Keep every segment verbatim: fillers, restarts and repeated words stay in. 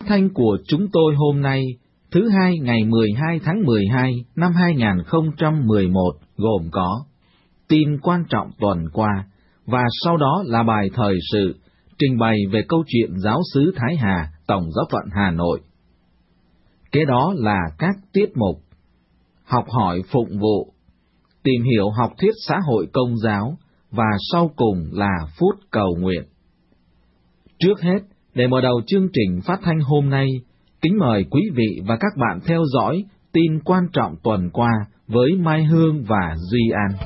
thanh của chúng tôi hôm nay, thứ hai ngày mười hai tháng mười hai năm hai nghìn không trăm mười một, gồm có tin quan trọng tuần qua, và sau đó là bài thời sự, trình bày về câu chuyện giáo xứ Thái Hà, Tổng giáo phận Hà Nội. Kế đó là các tiết mục: học hỏi phụng vụ, tìm hiểu học thuyết xã hội công giáo, và sau cùng là phút cầu nguyện. Trước hết, để mở đầu chương trình phát thanh hôm nay, kính mời quý vị và các bạn theo dõi tin quan trọng tuần qua với Mai Hương và Duy An.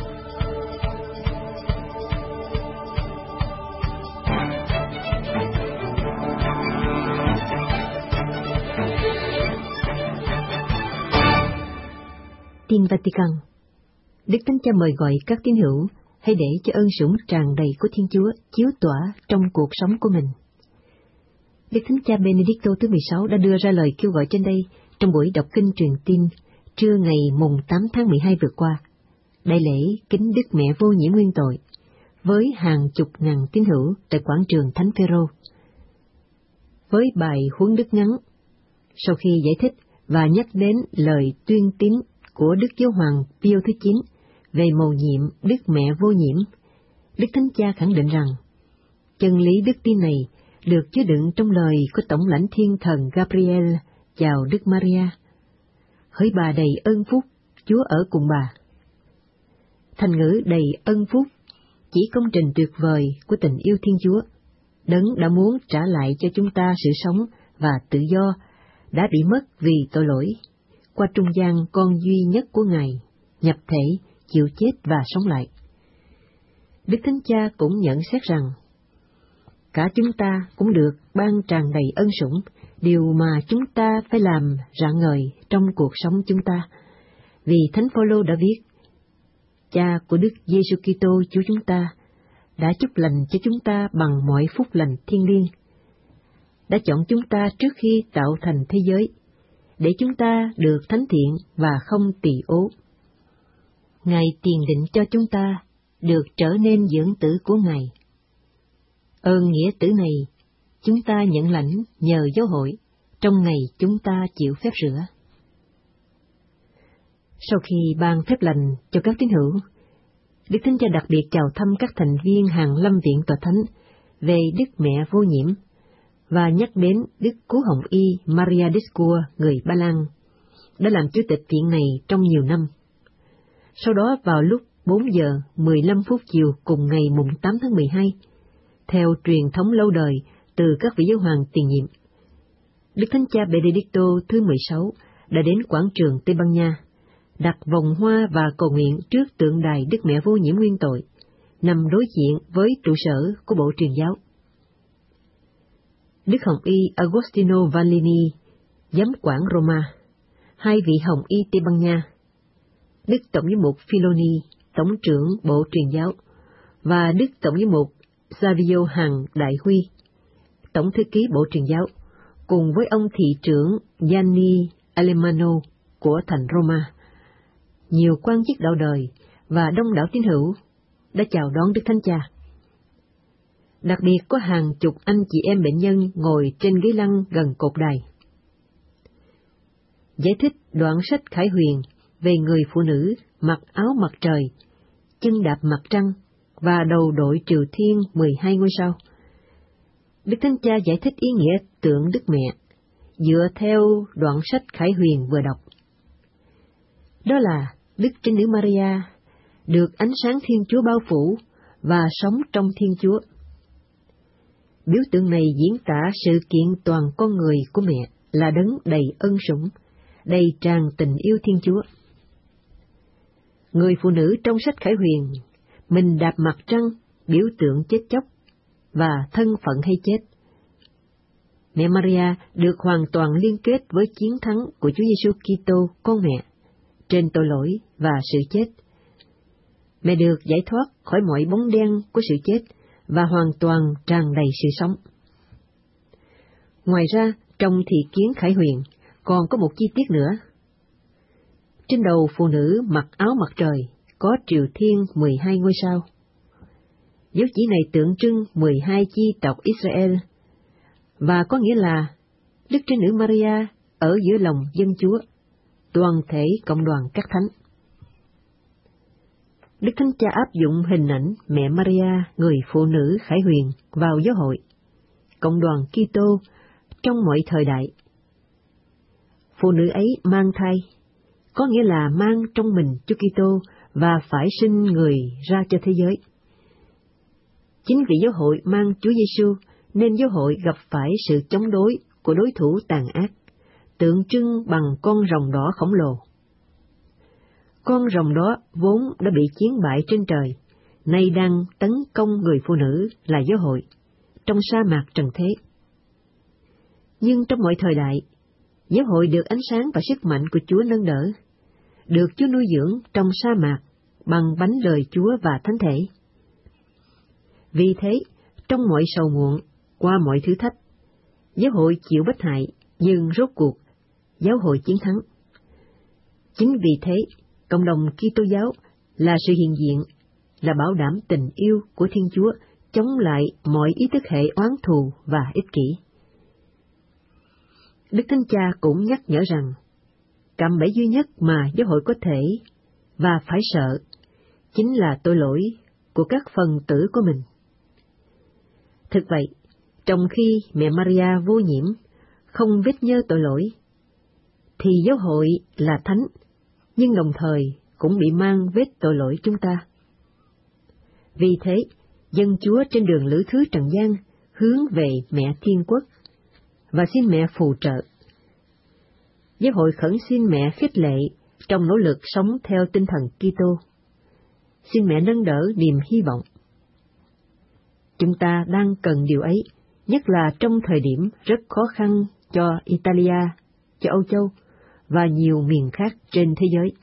Tin Vatican. Đức Thánh Cha mời gọi các tín hữu hãy để cho ơn sủng tràn đầy của Thiên Chúa chiếu tỏa trong cuộc sống của mình. Đức Thánh Cha Benedicto thứ mười sáu đã đưa ra lời kêu gọi trên đây trong buổi đọc kinh truyền tin trưa ngày mùng tám tháng mười hai vừa qua, đại lễ kính Đức Mẹ Vô Nhiễm Nguyên Tội, với hàng chục ngàn tín hữu tại quảng trường Thánh Phêrô. Với bài huấn đức ngắn, sau khi giải thích và nhắc đến lời tuyên tín của Đức Giáo hoàng Pio thứ chín về mầu nhiệm Đức Mẹ Vô Nhiễm, Đức Thánh Cha khẳng định rằng chân lý đức tin này được chứa đựng trong lời của Tổng lãnh Thiên thần Gabriel chào Đức Maria: hỡi bà đầy ơn phúc, Chúa ở cùng bà. Thành ngữ đầy ơn phúc chỉ công trình tuyệt vời của tình yêu Thiên Chúa, Đấng đã muốn trả lại cho chúng ta sự sống và tự do đã bị mất vì tội lỗi, qua trung gian con duy nhất của Ngài, nhập thể, chịu chết và sống lại. Đức Thánh Cha cũng nhận xét rằng, cả chúng ta cũng được ban tràn đầy ân sủng, điều mà chúng ta phải làm rạng ngời trong cuộc sống chúng ta, vì Thánh Phaolô đã viết: Cha của Đức Giêsu Kitô Chúa chúng ta đã chúc lành cho chúng ta bằng mọi phúc lành thiêng liêng, đã chọn chúng ta trước khi tạo thành thế giới, để chúng ta được thánh thiện và không tỳ ố. Ngài tiền định cho chúng ta được trở nên dưỡng tử của Ngài. Ơn nghĩa tử này chúng ta nhận lãnh nhờ giáo hội trong ngày chúng ta chịu phép rửa. Sau khi ban phép lành cho các tín hữu, Đức Thánh Cha đặc biệt chào thăm các thành viên hàng lâm viện tòa thánh về Đức Mẹ Vô Nhiễm và nhắc đến Đức Cứu Hồng Y Maria Descua, người Ba Lan, đã làm chủ tịch viện này trong nhiều năm. Sau đó vào lúc bốn giờ mười lăm phút chiều cùng ngày mùng tám tháng mười hai, theo truyền thống lâu đời từ các vị giáo hoàng tiền nhiệm, Đức Thánh Cha Benedicto thứ mười sáu đã đến quảng trường Tây Ban Nha, đặt vòng hoa và cầu nguyện trước tượng đài Đức Mẹ Vô Nhiễm Nguyên Tội, nằm đối diện với trụ sở của Bộ Truyền giáo. Đức Hồng Y Agostino Vallini, giám quản Roma, hai vị Hồng Y Tây Ban Nha, Đức Tổng giám mục Filoni, Tổng trưởng Bộ Truyền giáo, và Đức Tổng giám mục Savio Hằng Đại Huy, Tổng thư ký Bộ Truyền giáo, cùng với ông thị trưởng Gianni Alemano của thành Roma, nhiều quan chức đạo đời và đông đảo tín hữu đã chào đón Đức Thánh Cha. Đặc biệt có hàng chục anh chị em bệnh nhân ngồi trên ghế lăn gần cột đài. Giải thích đoạn sách Khải Huyền về người phụ nữ mặc áo mặt trời, chân đạp mặt trăng và đầu đội triều thiên mười hai ngôi sao. Đức Thánh Cha giải thích ý nghĩa tượng Đức Mẹ dựa theo đoạn sách Khải Huyền vừa đọc. Đó là Đức Trinh Nữ Maria được ánh sáng Thiên Chúa bao phủ và sống trong Thiên Chúa. Biểu tượng này diễn tả sự kiện toàn con người của mẹ là đấng đầy ân sủng, đầy tràn tình yêu Thiên Chúa. Người phụ nữ trong sách Khải Huyền, mình đạp mặt trăng, biểu tượng chết chóc và thân phận hay chết. Mẹ Maria được hoàn toàn liên kết với chiến thắng của Chúa Giêsu Kitô con mẹ trên tội lỗi và sự chết. Mẹ được giải thoát khỏi mọi bóng đen của sự chết và hoàn toàn tràn đầy sự sống. Ngoài ra, trong thị kiến Khải Huyền còn có một chi tiết nữa. Trên đầu phụ nữ mặc áo mặt trời có triều thiên mười hai ngôi sao. Dấu chỉ này tượng trưng mười hai chi tộc Israel, và có nghĩa là Đức Trinh Nữ Maria ở giữa lòng dân Chúa, toàn thể cộng đoàn các thánh. Đức Thánh Cha áp dụng hình ảnh mẹ Maria, người phụ nữ khải huyền, vào giáo hội, cộng đoàn Kitô trong mọi thời đại. Phụ nữ ấy mang thai, có nghĩa là mang trong mình Chúa Kitô và phải sinh người ra cho thế giới. Chính vì giáo hội mang Chúa Giêsu nên giáo hội gặp phải sự chống đối của đối thủ tàn ác, tượng trưng bằng con rồng đỏ khổng lồ. Con rồng đó vốn đã bị chiến bại trên trời, nay đang tấn công người phụ nữ là giáo hội, trong sa mạc trần thế. Nhưng trong mọi thời đại, giáo hội được ánh sáng và sức mạnh của Chúa nâng đỡ, được Chúa nuôi dưỡng trong sa mạc bằng bánh lời Chúa và thánh thể. Vì thế, trong mọi sầu muộn, qua mọi thử thách, giáo hội chịu bất hại, nhưng rốt cuộc, giáo hội chiến thắng. Chính vì thế, cộng đồng Kitô giáo là sự hiện diện, là bảo đảm tình yêu của Thiên Chúa chống lại mọi ý thức hệ oán thù và ích kỷ. Đức Thánh Cha cũng nhắc nhở rằng, cạm bẫy duy nhất mà giáo hội có thể và phải sợ chính là tội lỗi của các phần tử của mình. Thực vậy, trong khi mẹ Maria vô nhiễm, không vết nhơ tội lỗi, thì giáo hội là thánh, nhưng đồng thời cũng bị mang vết tội lỗi chúng ta. Vì thế, dân Chúa trên đường lữ thứ trần gian hướng về mẹ Thiên Quốc và xin mẹ phù trợ. Giáo hội khẩn xin mẹ khích lệ trong nỗ lực sống theo tinh thần Kitô. Xin mẹ nâng đỡ niềm hy vọng. Chúng ta đang cần điều ấy, nhất là trong thời điểm rất khó khăn cho Italia, cho Âu Châu và nhiều miền khác trên thế giới.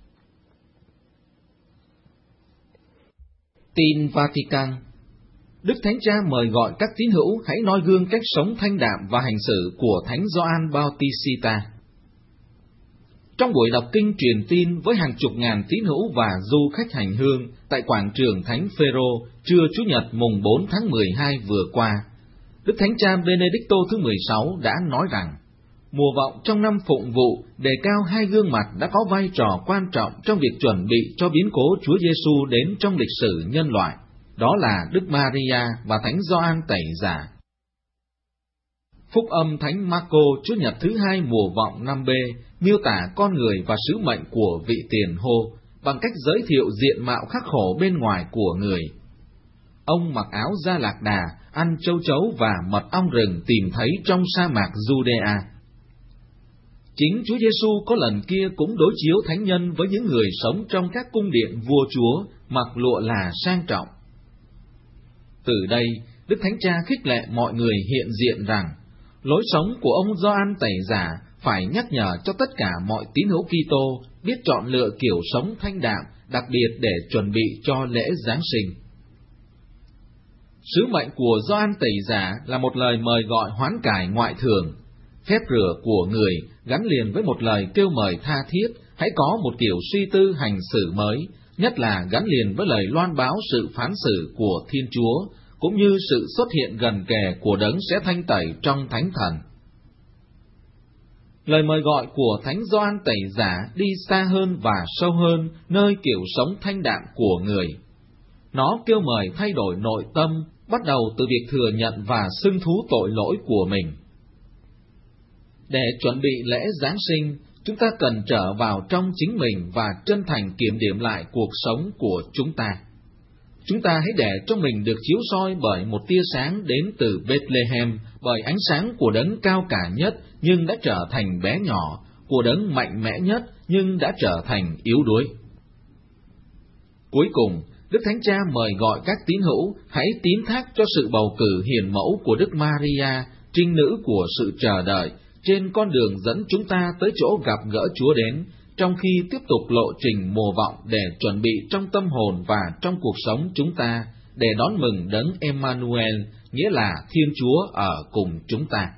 Tin Vatican. Đức Thánh Cha mời gọi các tín hữu hãy noi gương cách sống thanh đạm và hành xử của Thánh Gioan Bautista. Trong buổi đọc kinh truyền tin với hàng chục ngàn tín hữu và du khách hành hương tại quảng trường Thánh Phêrô trưa Chủ nhật mùng bốn tháng mười hai vừa qua, Đức Thánh Cha Benedicto thứ mười sáu đã nói rằng, mùa vọng trong năm phụng vụ đề cao hai gương mặt đã có vai trò quan trọng trong việc chuẩn bị cho biến cố Chúa Giêsu đến trong lịch sử nhân loại, đó là Đức Maria và Thánh Gioan Tẩy Giả. Phúc âm Thánh Marco Chủ nhật thứ hai mùa vọng năm B miêu tả con người và sứ mệnh của vị tiền hô bằng cách giới thiệu diện mạo khắc khổ bên ngoài của người. Ông mặc áo da lạc đà, ăn châu chấu và mật ong rừng tìm thấy trong sa mạc Judea. Chính Chúa Giêsu có lần kia cũng đối chiếu thánh nhân với những người sống trong các cung điện vua chúa mặc lụa là sang trọng. Từ đây, Đức Thánh Cha khích lệ mọi người hiện diện rằng, lối sống của ông Gioan Tẩy Giả phải nhắc nhở cho tất cả mọi tín hữu Kitô biết chọn lựa kiểu sống thanh đạm, đặc biệt để chuẩn bị cho lễ Giáng sinh. Sứ mệnh của Gioan Tẩy Giả là một lời mời gọi hoán cải ngoại thường. Phép rửa của người gắn liền với một lời kêu mời tha thiết, hãy có một kiểu suy tư hành xử mới, nhất là gắn liền với lời loan báo sự phán xử của Thiên Chúa, cũng như sự xuất hiện gần kề của đấng sẽ thanh tẩy trong Thánh Thần. Lời mời gọi của Thánh Gioan Tẩy Giả đi xa hơn và sâu hơn nơi kiểu sống thanh đạm của người. Nó kêu mời thay đổi nội tâm, bắt đầu từ việc thừa nhận và xưng thú tội lỗi của mình. Để chuẩn bị lễ Giáng sinh, chúng ta cần trở vào trong chính mình và chân thành kiểm điểm lại cuộc sống của chúng ta. Chúng ta hãy để cho mình được chiếu soi bởi một tia sáng đến từ Bethlehem, bởi ánh sáng của đấng cao cả nhất nhưng đã trở thành bé nhỏ, của đấng mạnh mẽ nhất nhưng đã trở thành yếu đuối. Cuối cùng, Đức Thánh Cha mời gọi các tín hữu hãy tín thác cho sự bầu cử hiền mẫu của Đức Maria, trinh nữ của sự chờ đợi, trên con đường dẫn chúng ta tới chỗ gặp gỡ Chúa đến, trong khi tiếp tục lộ trình mùa vọng để chuẩn bị trong tâm hồn và trong cuộc sống chúng ta, để đón mừng đấng Emmanuel, nghĩa là Thiên Chúa ở cùng chúng ta.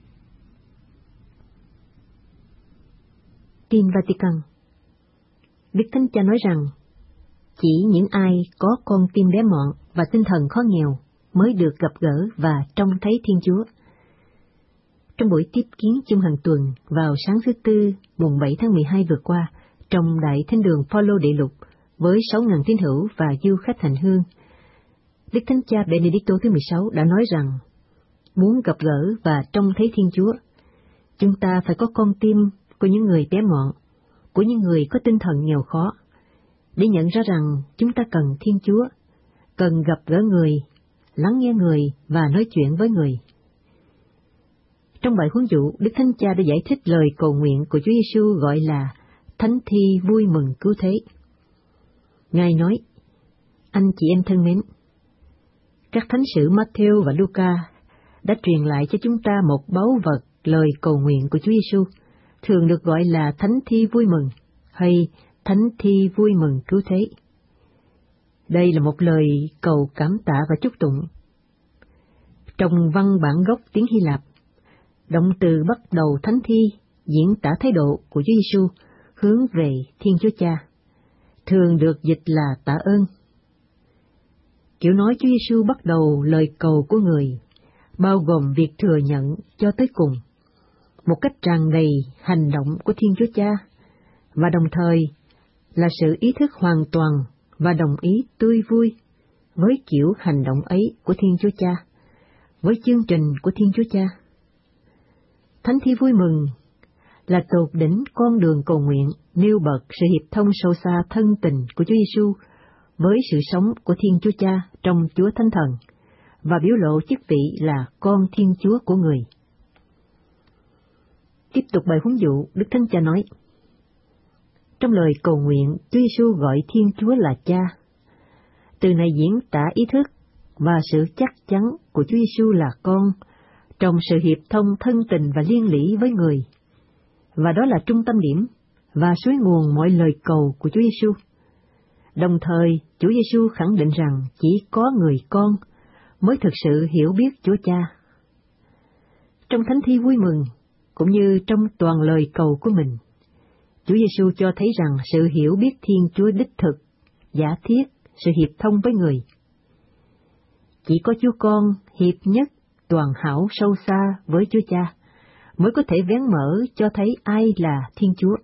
Tin Vatican. Đức Thánh Cha nói rằng, chỉ những ai có con tim bé mọn và tinh thần khó nghèo mới được gặp gỡ và trông thấy Thiên Chúa. Trong buổi tiếp kiến chung hàng tuần vào sáng thứ Tư, mùng bảy tháng mười hai vừa qua, trong Đại Thánh đường Phaolô Đệ Lục, với sáu nghìn tín hữu và du khách hành hương, Đức Thánh Cha Benedicto thứ mười sáu đã nói rằng, muốn gặp gỡ và trông thấy Thiên Chúa, chúng ta phải có con tim của những người bé mọn, của những người có tinh thần nghèo khó, để nhận ra rằng chúng ta cần Thiên Chúa, cần gặp gỡ người, lắng nghe người và nói chuyện với người. Trong bài huấn dụ, Đức Thánh Cha đã giải thích lời cầu nguyện của Chúa Giêsu gọi là Thánh Thi vui mừng cứu thế. Ngài nói, anh chị em thân mến, các thánh sử Matthew và Luca đã truyền lại cho chúng ta một báu vật lời cầu nguyện của Chúa Giêsu, thường được gọi là Thánh Thi vui mừng hay Thánh Thi vui mừng cứu thế. Đây là một lời cầu cảm tạ và chúc tụng. Trong văn bản gốc tiếng Hy Lạp, động từ bắt đầu Thánh Thi diễn tả thái độ của Chúa Giêsu hướng về Thiên Chúa Cha, thường được dịch là tạ ơn. Kiểu nói Chúa Giêsu bắt đầu lời cầu của người, bao gồm việc thừa nhận cho tới cùng, một cách tràn đầy hành động của Thiên Chúa Cha, và đồng thời là sự ý thức hoàn toàn và đồng ý tươi vui với kiểu hành động ấy của Thiên Chúa Cha, với chương trình của Thiên Chúa Cha. Thánh Thi vui mừng là tột đỉnh con đường cầu nguyện nêu bật sự hiệp thông sâu xa thân tình của Chúa Giêsu với sự sống của Thiên Chúa Cha trong Chúa Thánh Thần, và biểu lộ chức vị là con Thiên Chúa của người. Tiếp tục bài huấn dụ, Đức Thánh Cha nói, trong lời cầu nguyện, Chúa Giêsu gọi Thiên Chúa là Cha. Từ này diễn tả ý thức và sự chắc chắn của Chúa Giêsu là con, trong sự hiệp thông thân tình và liên lỉ với người, và đó là trung tâm điểm và suối nguồn mọi lời cầu của Chúa Giêsu. Đồng thời, Chúa Giêsu khẳng định rằng chỉ có người con mới thực sự hiểu biết Chúa Cha. Trong Thánh Thi vui mừng, cũng như trong toàn lời cầu của mình, Chúa Giêsu cho thấy rằng sự hiểu biết Thiên Chúa đích thực, giả thiết, sự hiệp thông với người. Chỉ có Chúa Con hiệp nhất, toàn hảo sâu xa với Chúa Cha mới có thể vén mở cho thấy ai là Thiên Chúa.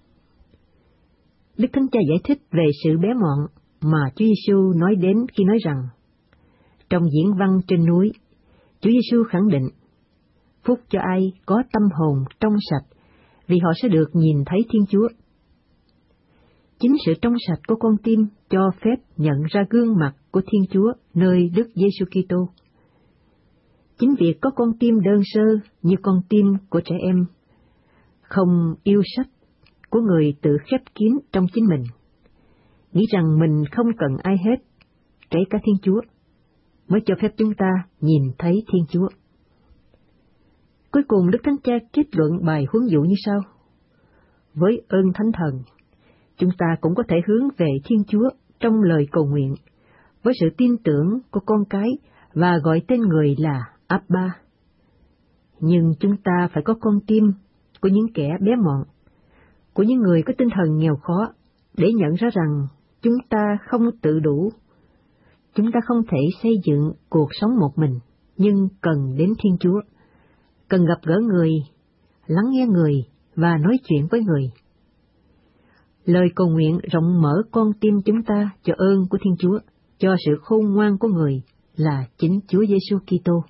Đức Thánh Cha giải thích về sự bé mọn mà Chúa Giêsu nói đến khi nói rằng, trong diễn văn trên núi, Chúa Giêsu khẳng định, phúc cho ai có tâm hồn trong sạch, vì họ sẽ được nhìn thấy Thiên Chúa. Chính sự trong sạch của con tim cho phép nhận ra gương mặt của Thiên Chúa nơi Đức Giêsu Kitô. Chính việc có con tim đơn sơ như con tim của trẻ em, không yêu sách của người tự khép kín trong chính mình, nghĩ rằng mình không cần ai hết, kể cả Thiên Chúa, mới cho phép chúng ta nhìn thấy Thiên Chúa. Cuối cùng, Đức Thánh Cha kết luận bài huấn dụ như sau: với ơn Thánh Thần, chúng ta cũng có thể hướng về Thiên Chúa trong lời cầu nguyện, với sự tin tưởng của con cái và gọi tên người là Abba. Nhưng chúng ta phải có con tim của những kẻ bé mọn, của những người có tinh thần nghèo khó, để nhận ra rằng chúng ta không tự đủ. Chúng ta không thể xây dựng cuộc sống một mình, nhưng cần đến Thiên Chúa, cần gặp gỡ người, lắng nghe người và nói chuyện với người. Lời cầu nguyện rộng mở con tim chúng ta cho ơn của Thiên Chúa, cho sự khôn ngoan của người là chính Chúa Giêsu Kitô.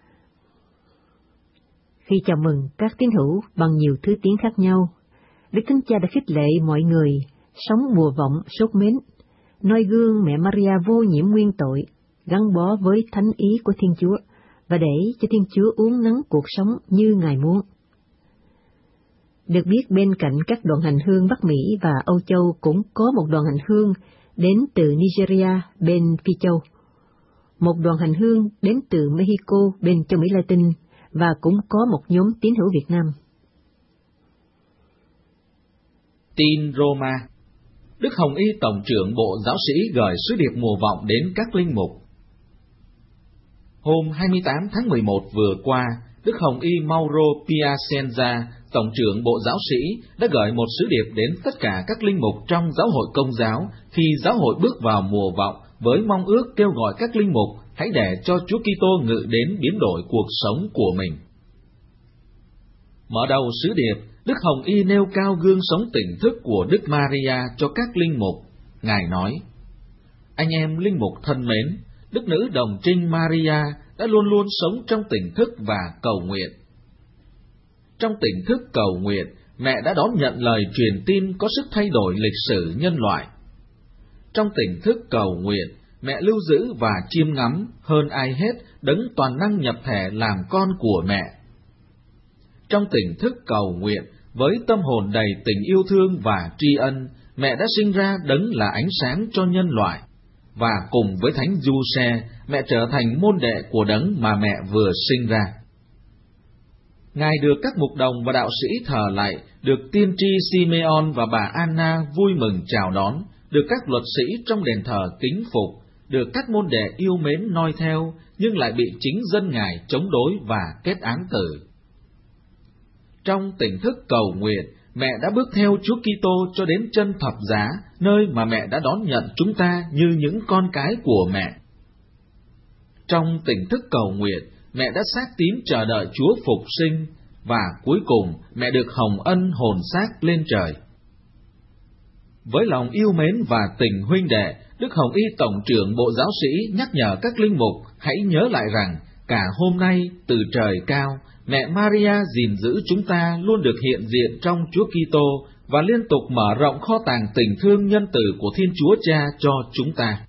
Khi chào mừng các tín hữu bằng nhiều thứ tiếng khác nhau, Đức Thánh Cha đã khích lệ mọi người sống mùa vọng sốt mến, noi gương mẹ Maria vô nhiễm nguyên tội, gắn bó với thánh ý của Thiên Chúa, và để cho Thiên Chúa uốn nắn cuộc sống như Ngài muốn. Được biết, bên cạnh các đoàn hành hương Bắc Mỹ và Âu Châu cũng có một đoàn hành hương đến từ Nigeria bên Phi Châu, một đoàn hành hương đến từ Mexico bên châu Mỹ Latin, và cũng có một nhóm tín hữu Việt Nam. Tin Roma. Đức Hồng Y Tổng trưởng Bộ Giáo sĩ gửi sứ điệp mùa vọng đến các linh mục. Hôm hai mươi tám tháng mười một vừa qua, Đức Hồng Y Mauro Piacenza, Tổng trưởng Bộ Giáo sĩ, đã gửi một sứ điệp đến tất cả các linh mục trong giáo hội Công giáo khi giáo hội bước vào mùa vọng, với mong ước kêu gọi các linh mục hãy để cho Chúa Kitô ngự đến biến đổi cuộc sống của mình. Mở đầu sứ điệp, Đức Hồng Y nêu cao gương sống tỉnh thức của Đức Maria cho các linh mục. Ngài nói: Anh em linh mục thân mến, Đức Nữ Đồng Trinh Maria đã luôn luôn sống trong tỉnh thức và cầu nguyện. Trong tỉnh thức cầu nguyện, mẹ đã đón nhận lời truyền tin có sức thay đổi lịch sử nhân loại. Trong tỉnh thức cầu nguyện, mẹ lưu giữ và chiêm ngắm hơn ai hết đấng toàn năng nhập thể làm con của mẹ. Trong tỉnh thức cầu nguyện, với tâm hồn đầy tình yêu thương và tri ân, mẹ đã sinh ra đấng là ánh sáng cho nhân loại, và cùng với Thánh Giuse, mẹ trở thành môn đệ của đấng mà mẹ vừa sinh ra. Ngài được các mục đồng và đạo sĩ thờ lạy, được tiên tri Simeon và bà Anna vui mừng chào đón, được các luật sĩ trong đền thờ kính phục, được các môn đệ yêu mến noi theo, nhưng lại bị chính dân Ngài chống đối và kết án tử. Trong tỉnh thức cầu nguyện, mẹ đã bước theo Chúa Kitô cho đến chân thập giá, nơi mà mẹ đã đón nhận chúng ta như những con cái của mẹ. Trong tỉnh thức cầu nguyện, mẹ đã xác tín chờ đợi Chúa phục sinh, và cuối cùng mẹ được hồng ân hồn xác lên trời. Với lòng yêu mến và tình huynh đệ, Đức Hồng Y Tổng trưởng Bộ Giáo sĩ nhắc nhở các linh mục hãy nhớ lại rằng cả hôm nay từ trời cao, mẹ Maria gìn giữ chúng ta luôn được hiện diện trong Chúa Kitô và liên tục mở rộng kho tàng tình thương nhân từ của Thiên Chúa Cha cho chúng ta.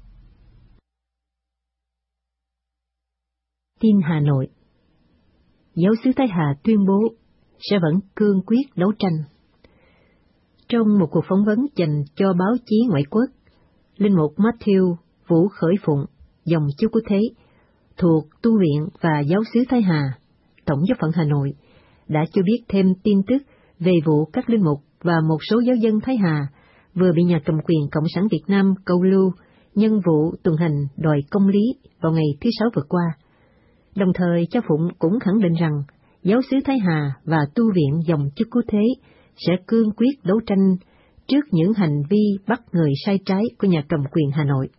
Tin Hà Nội. Giáo xứ Thái Hà tuyên bố sẽ vẫn cương quyết đấu tranh. Trong một cuộc phỏng vấn dành cho báo chí ngoại quốc, linh mục Matthew Vũ Khởi Phụng, dòng Chúa Cứu Thế, thuộc tu viện và giáo xứ Thái Hà, Tổng giáo phận Hà Nội, đã cho biết thêm tin tức về vụ các linh mục và một số giáo dân Thái Hà vừa bị nhà cầm quyền Cộng sản Việt Nam câu lưu nhân vụ tuần hành đòi công lý vào ngày thứ Sáu vừa qua. Đồng thời, cha Phụng cũng khẳng định rằng giáo xứ Thái Hà và tu viện dòng Chúa Cứu Thế sẽ cương quyết đấu tranh trước những hành vi bắt người sai trái của nhà cầm quyền Hà Nội.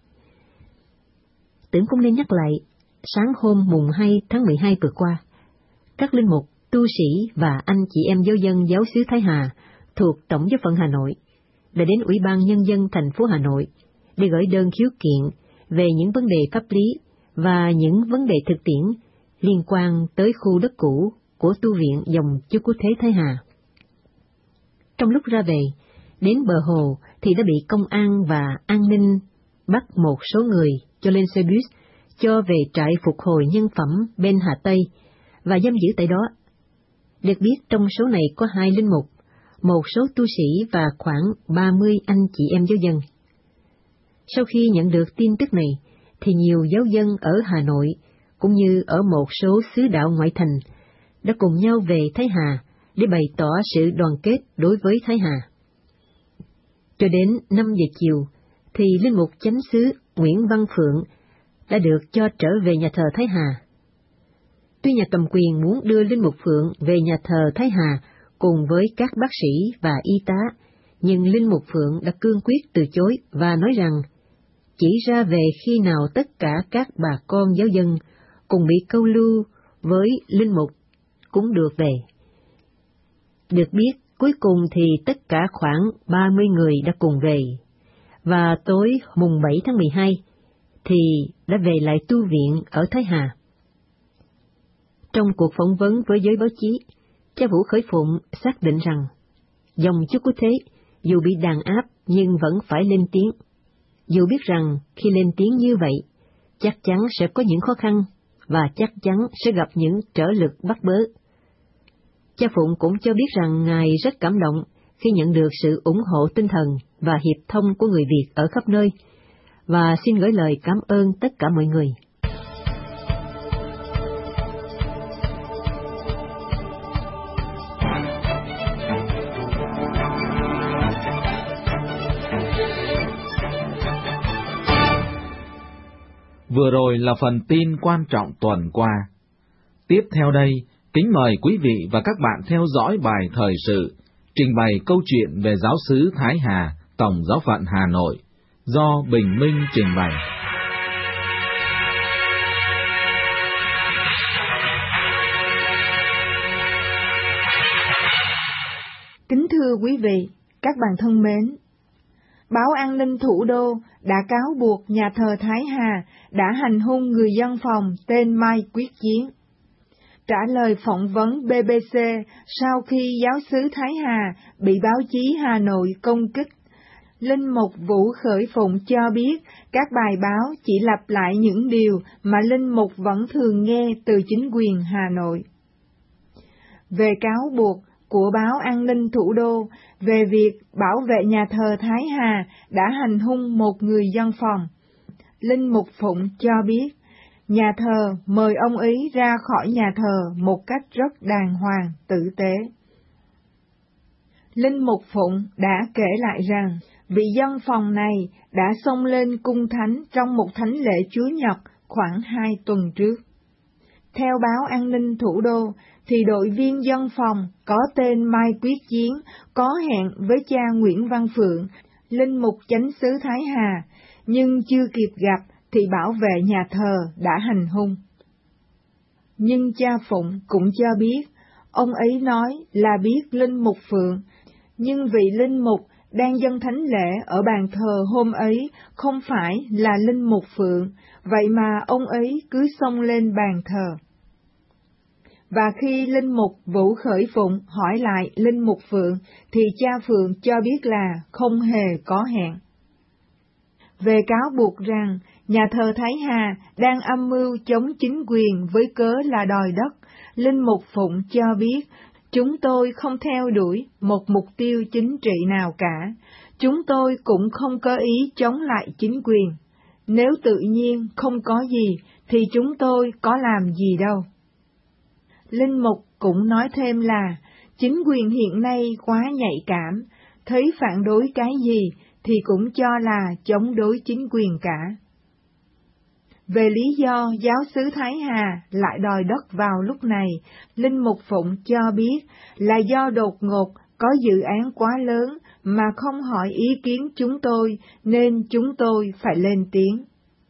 Tưởng cũng nên nhắc lại, sáng hôm mùng hai tháng mười hai vừa qua, các linh mục, tu sĩ và anh chị em giáo dân giáo xứ Thái Hà thuộc Tổng giáo phận Hà Nội đã đến Ủy ban Nhân dân thành phố Hà Nội để gửi đơn khiếu kiện về những vấn đề pháp lý và những vấn đề thực tiễn liên quan tới khu đất cũ của tu viện dòng Chúa Cứu Thế Thái Hà. Trong lúc ra về, đến bờ hồ thì đã bị công an và an ninh bắt một số người cho lên xe bus cho về trại phục hồi nhân phẩm bên Hà Tây và giam giữ tại đó. Được biết trong số này có hai linh mục, một số tu sĩ và khoảng ba mươi anh chị em giáo dân. Sau khi nhận được tin tức này, thì nhiều giáo dân ở Hà Nội cũng như ở một số xứ đạo ngoại thành đã cùng nhau về Thái Hà để bày tỏ sự đoàn kết đối với Thái Hà. Cho đến năm giờ chiều, thì linh mục chánh xứ Nguyễn Văn Phượng đã được cho trở về nhà thờ Thái Hà. Tuy nhà cầm quyền muốn đưa linh mục Phượng về nhà thờ Thái Hà cùng với các bác sĩ và y tá, nhưng linh mục Phượng đã cương quyết từ chối và nói rằng chỉ ra về khi nào tất cả các bà con giáo dân cùng bị câu lưu với linh mục cũng được về. Được biết, cuối cùng thì tất cả khoảng ba mươi người đã cùng về, và tối mùng bảy tháng mười hai thì đã về lại tu viện ở Thái Hà. Trong cuộc phỏng vấn với giới báo chí, cha Vũ Khởi Phụng xác định rằng dòng Chúa Cứu Thế dù bị đàn áp nhưng vẫn phải lên tiếng, dù biết rằng khi lên tiếng như vậy chắc chắn sẽ có những khó khăn và chắc chắn sẽ gặp những trở lực bắt bớ. Cha Phụng cũng cho biết rằng Ngài rất cảm động khi nhận được sự ủng hộ tinh thần và hiệp thông của người Việt ở khắp nơi, và xin gửi lời cảm ơn tất cả mọi người. Vừa rồi là phần tin quan trọng tuần qua. Tiếp theo đây, kính mời quý vị và các bạn theo dõi bài thời sự, trình bày câu chuyện về giáo xứ Thái Hà, Tổng giáo phận Hà Nội, do Bình Minh trình bày. Kính thưa quý vị, các bạn thân mến, báo An ninh Thủ đô đã cáo buộc nhà thờ Thái Hà đã hành hung người dân phòng tên Mai Quyết Chiến. Trả lời phỏng vấn B B C sau khi giáo xứ Thái Hà bị báo chí Hà Nội công kích, Linh mục Vũ Khởi Phụng cho biết các bài báo chỉ lặp lại những điều mà Linh mục vẫn thường nghe từ chính quyền Hà Nội. Về cáo buộc của báo An ninh Thủ đô về việc bảo vệ nhà thờ Thái Hà đã hành hung một người dân phòng, Linh mục Phụng cho biết nhà thờ mời ông ấy ra khỏi nhà thờ một cách rất đàng hoàng, tử tế. Linh mục Phụng đã kể lại rằng vị dân phòng này đã xông lên cung thánh trong một thánh lễ Chúa Nhật khoảng hai tuần trước. Theo báo An ninh Thủ đô, thì đội viên dân phòng có tên Mai Quyết Chiến có hẹn với cha Nguyễn Văn Phượng, linh mục chánh xứ Thái Hà, nhưng chưa kịp gặp thì bảo vệ nhà thờ đã hành hung. Nhưng cha Phụng cũng cho biết, ông ấy nói là biết linh mục Phượng, nhưng vị linh mục đang dâng thánh lễ ở bàn thờ hôm ấy không phải là linh mục Phượng, vậy mà ông ấy cứ xông lên bàn thờ. Và khi linh mục Vũ Khởi Phụng hỏi lại linh mục Phượng, thì cha Phượng cho biết là không hề có hẹn. Về cáo buộc rằng nhà thờ Thái Hà đang âm mưu chống chính quyền với cớ là đòi đất, linh mục Phụng cho biết, chúng tôi không theo đuổi một mục tiêu chính trị nào cả, chúng tôi cũng không có ý chống lại chính quyền. Nếu tự nhiên không có gì, thì chúng tôi có làm gì đâu. Linh mục cũng nói thêm là, chính quyền hiện nay quá nhạy cảm, thấy phản đối cái gì thì cũng cho là chống đối chính quyền cả. Về lý do giáo xứ Thái Hà lại đòi đất vào lúc này, Linh mục Phụng cho biết là do đột ngột có dự án quá lớn mà không hỏi ý kiến chúng tôi, nên chúng tôi phải lên tiếng.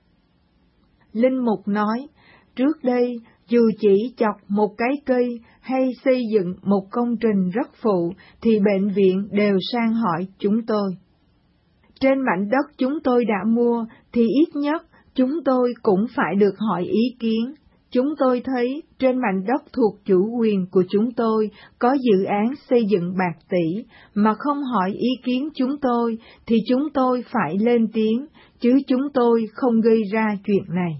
Linh mục nói, trước đây, dù chỉ chọc một cái cây hay xây dựng một công trình rất phụ, thì bệnh viện đều sang hỏi chúng tôi. Trên mảnh đất chúng tôi đã mua, thì ít nhất chúng tôi cũng phải được hỏi ý kiến. Chúng tôi thấy trên mảnh đất thuộc chủ quyền của chúng tôi có dự án xây dựng bạc tỷ, mà không hỏi ý kiến chúng tôi, thì chúng tôi phải lên tiếng, chứ chúng tôi không gây ra chuyện này.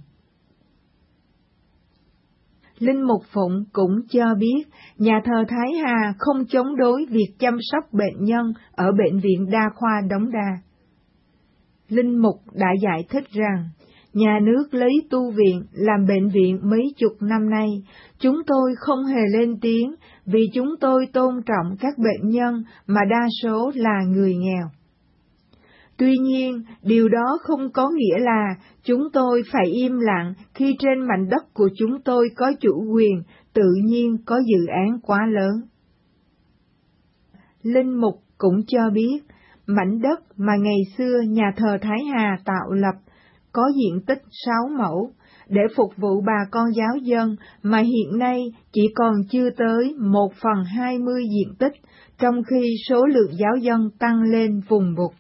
Linh mục Phụng cũng cho biết, nhà thờ Thái Hà không chống đối việc chăm sóc bệnh nhân ở Bệnh viện Đa khoa Đống Đa. Linh mục đã giải thích rằng, nhà nước lấy tu viện làm bệnh viện mấy chục năm nay, chúng tôi không hề lên tiếng vì chúng tôi tôn trọng các bệnh nhân mà đa số là người nghèo. Tuy nhiên, điều đó không có nghĩa là chúng tôi phải im lặng khi trên mảnh đất của chúng tôi có chủ quyền, tự nhiên có dự án quá lớn. Linh mục cũng cho biết, mảnh đất mà ngày xưa nhà thờ Thái Hà tạo lập có diện tích sáu mẫu, để phục vụ bà con giáo dân mà hiện nay chỉ còn chưa tới một phần hai mươi diện tích, trong khi số lượng giáo dân tăng lên vùng vụt.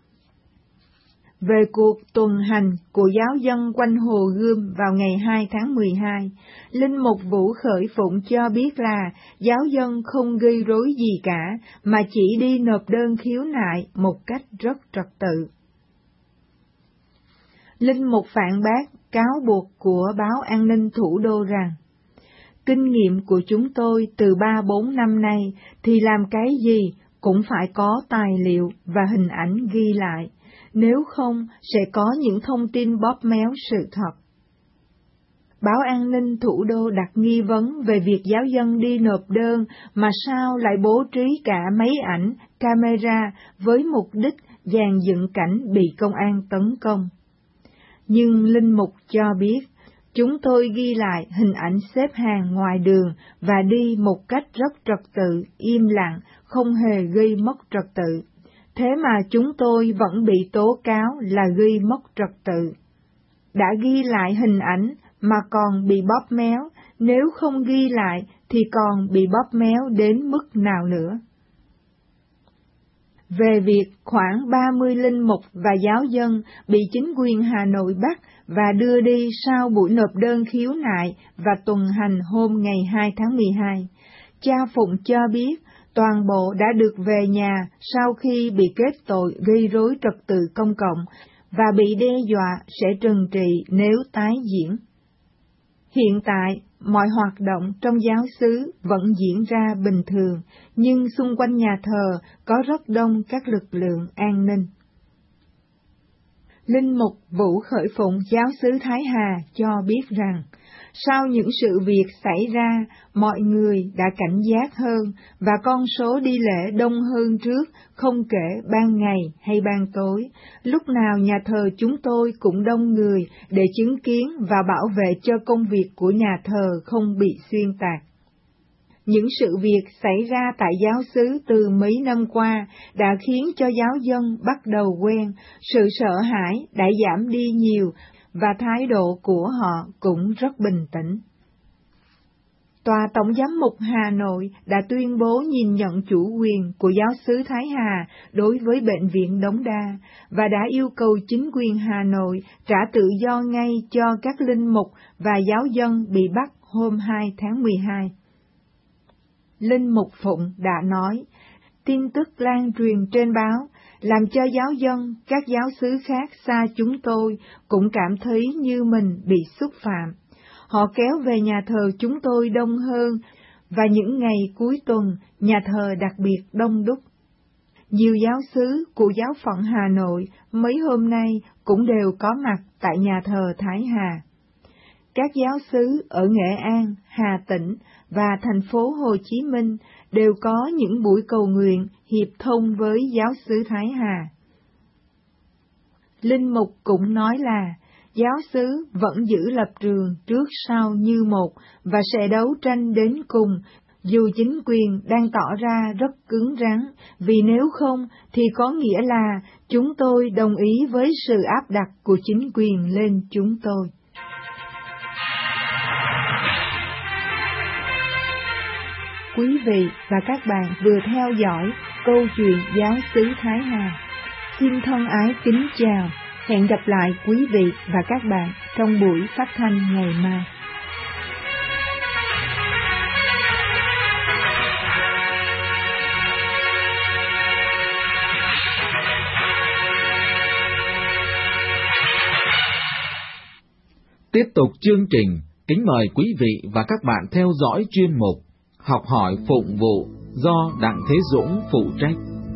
Về cuộc tuần hành của giáo dân quanh Hồ Gươm vào ngày hai tháng mười hai, Linh mục Vũ Khởi Phụng cho biết là giáo dân không gây rối gì cả, mà chỉ đi nộp đơn khiếu nại một cách rất trật tự. Linh mục phản bác cáo buộc của báo An ninh Thủ đô rằng, kinh nghiệm của chúng tôi từ ba bốn năm nay thì làm cái gì cũng phải có tài liệu và hình ảnh ghi lại, nếu không sẽ có những thông tin bóp méo sự thật. Báo An ninh Thủ đô đặt nghi vấn về việc giáo dân đi nộp đơn mà sao lại bố trí cả máy ảnh, camera với mục đích dàn dựng cảnh bị công an tấn công. Nhưng Linh mục cho biết, chúng tôi ghi lại hình ảnh xếp hàng ngoài đường và đi một cách rất trật tự, im lặng, không hề gây mất trật tự. Thế mà chúng tôi vẫn bị tố cáo là gây mất trật tự. Đã ghi lại hình ảnh mà còn bị bóp méo, nếu không ghi lại thì còn bị bóp méo đến mức nào nữa. về việc khoảng ba mươi linh mục và giáo dân bị chính quyền Hà Nội bắt và đưa đi sau buổi nộp đơn khiếu nại và tuần hành hôm ngày hai tháng mười hai. Cha Phụng cho biết toàn bộ đã được về nhà sau khi bị kết tội gây rối trật tự công cộng và bị đe dọa sẽ trừng trị nếu tái diễn. Hiện tại, mọi hoạt động trong giáo xứ vẫn diễn ra bình thường, nhưng xung quanh nhà thờ có rất đông các lực lượng an ninh. Linh mục Vũ Khởi Phụng giáo xứ Thái Hà cho biết rằng, sau những sự việc xảy ra, mọi người đã cảnh giác hơn và con số đi lễ đông hơn trước, không kể ban ngày hay ban tối. Lúc nào nhà thờ chúng tôi cũng đông người để chứng kiến và bảo vệ cho công việc của nhà thờ không bị xuyên tạc. Những sự việc xảy ra tại giáo xứ từ mấy năm qua đã khiến cho giáo dân bắt đầu quen, sự sợ hãi đã giảm đi nhiều và thái độ của họ cũng rất bình tĩnh. Tòa Tổng giám mục Hà Nội đã tuyên bố nhìn nhận chủ quyền của giáo xứ Thái Hà đối với Bệnh viện Đống Đa và đã yêu cầu chính quyền Hà Nội trả tự do ngay cho các linh mục và giáo dân bị bắt hôm hai tháng mười hai. Linh mục Phụng đã nói, tin tức lan truyền trên báo làm cho giáo dân các giáo xứ khác xa chúng tôi cũng cảm thấy như mình bị xúc phạm. Họ kéo về nhà thờ chúng tôi đông hơn, và những ngày cuối tuần, nhà thờ đặc biệt đông đúc. Nhiều giáo xứ của giáo phận Hà Nội mấy hôm nay cũng đều có mặt tại nhà thờ Thái Hà. Các giáo xứ ở Nghệ An, Hà Tĩnh và thành phố Hồ Chí Minh đều có những buổi cầu nguyện hiệp thông với giáo xứ Thái Hà. Linh mục cũng nói là, giáo xứ vẫn giữ lập trường trước sau như một và sẽ đấu tranh đến cùng, dù chính quyền đang tỏ ra rất cứng rắn, vì nếu không thì có nghĩa là chúng tôi đồng ý với sự áp đặt của chính quyền lên chúng tôi. Quý vị và các bạn vừa theo dõi câu chuyện giáo xứ Thái Hà. Xin thân ái kính chào, hẹn gặp lại quý vị và các bạn trong buổi phát thanh ngày mai. Tiếp tục chương trình, kính mời quý vị và các bạn theo dõi chuyên mục Học hỏi phụng vụ do Đặng Thế Dũng phụ trách.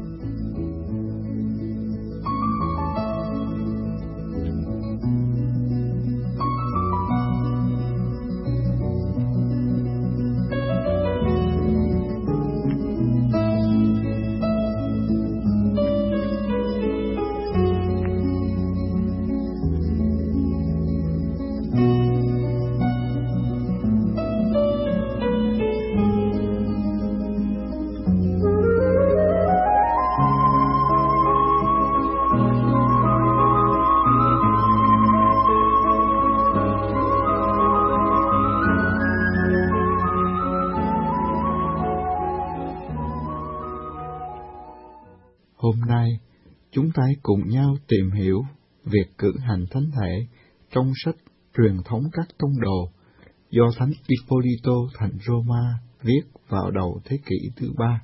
Hôm nay, chúng ta cùng nhau tìm hiểu việc cử hành thánh thể trong sách Truyền thống các tông đồ do Thánh Ippolito thành Roma viết vào đầu thế kỷ thứ ba.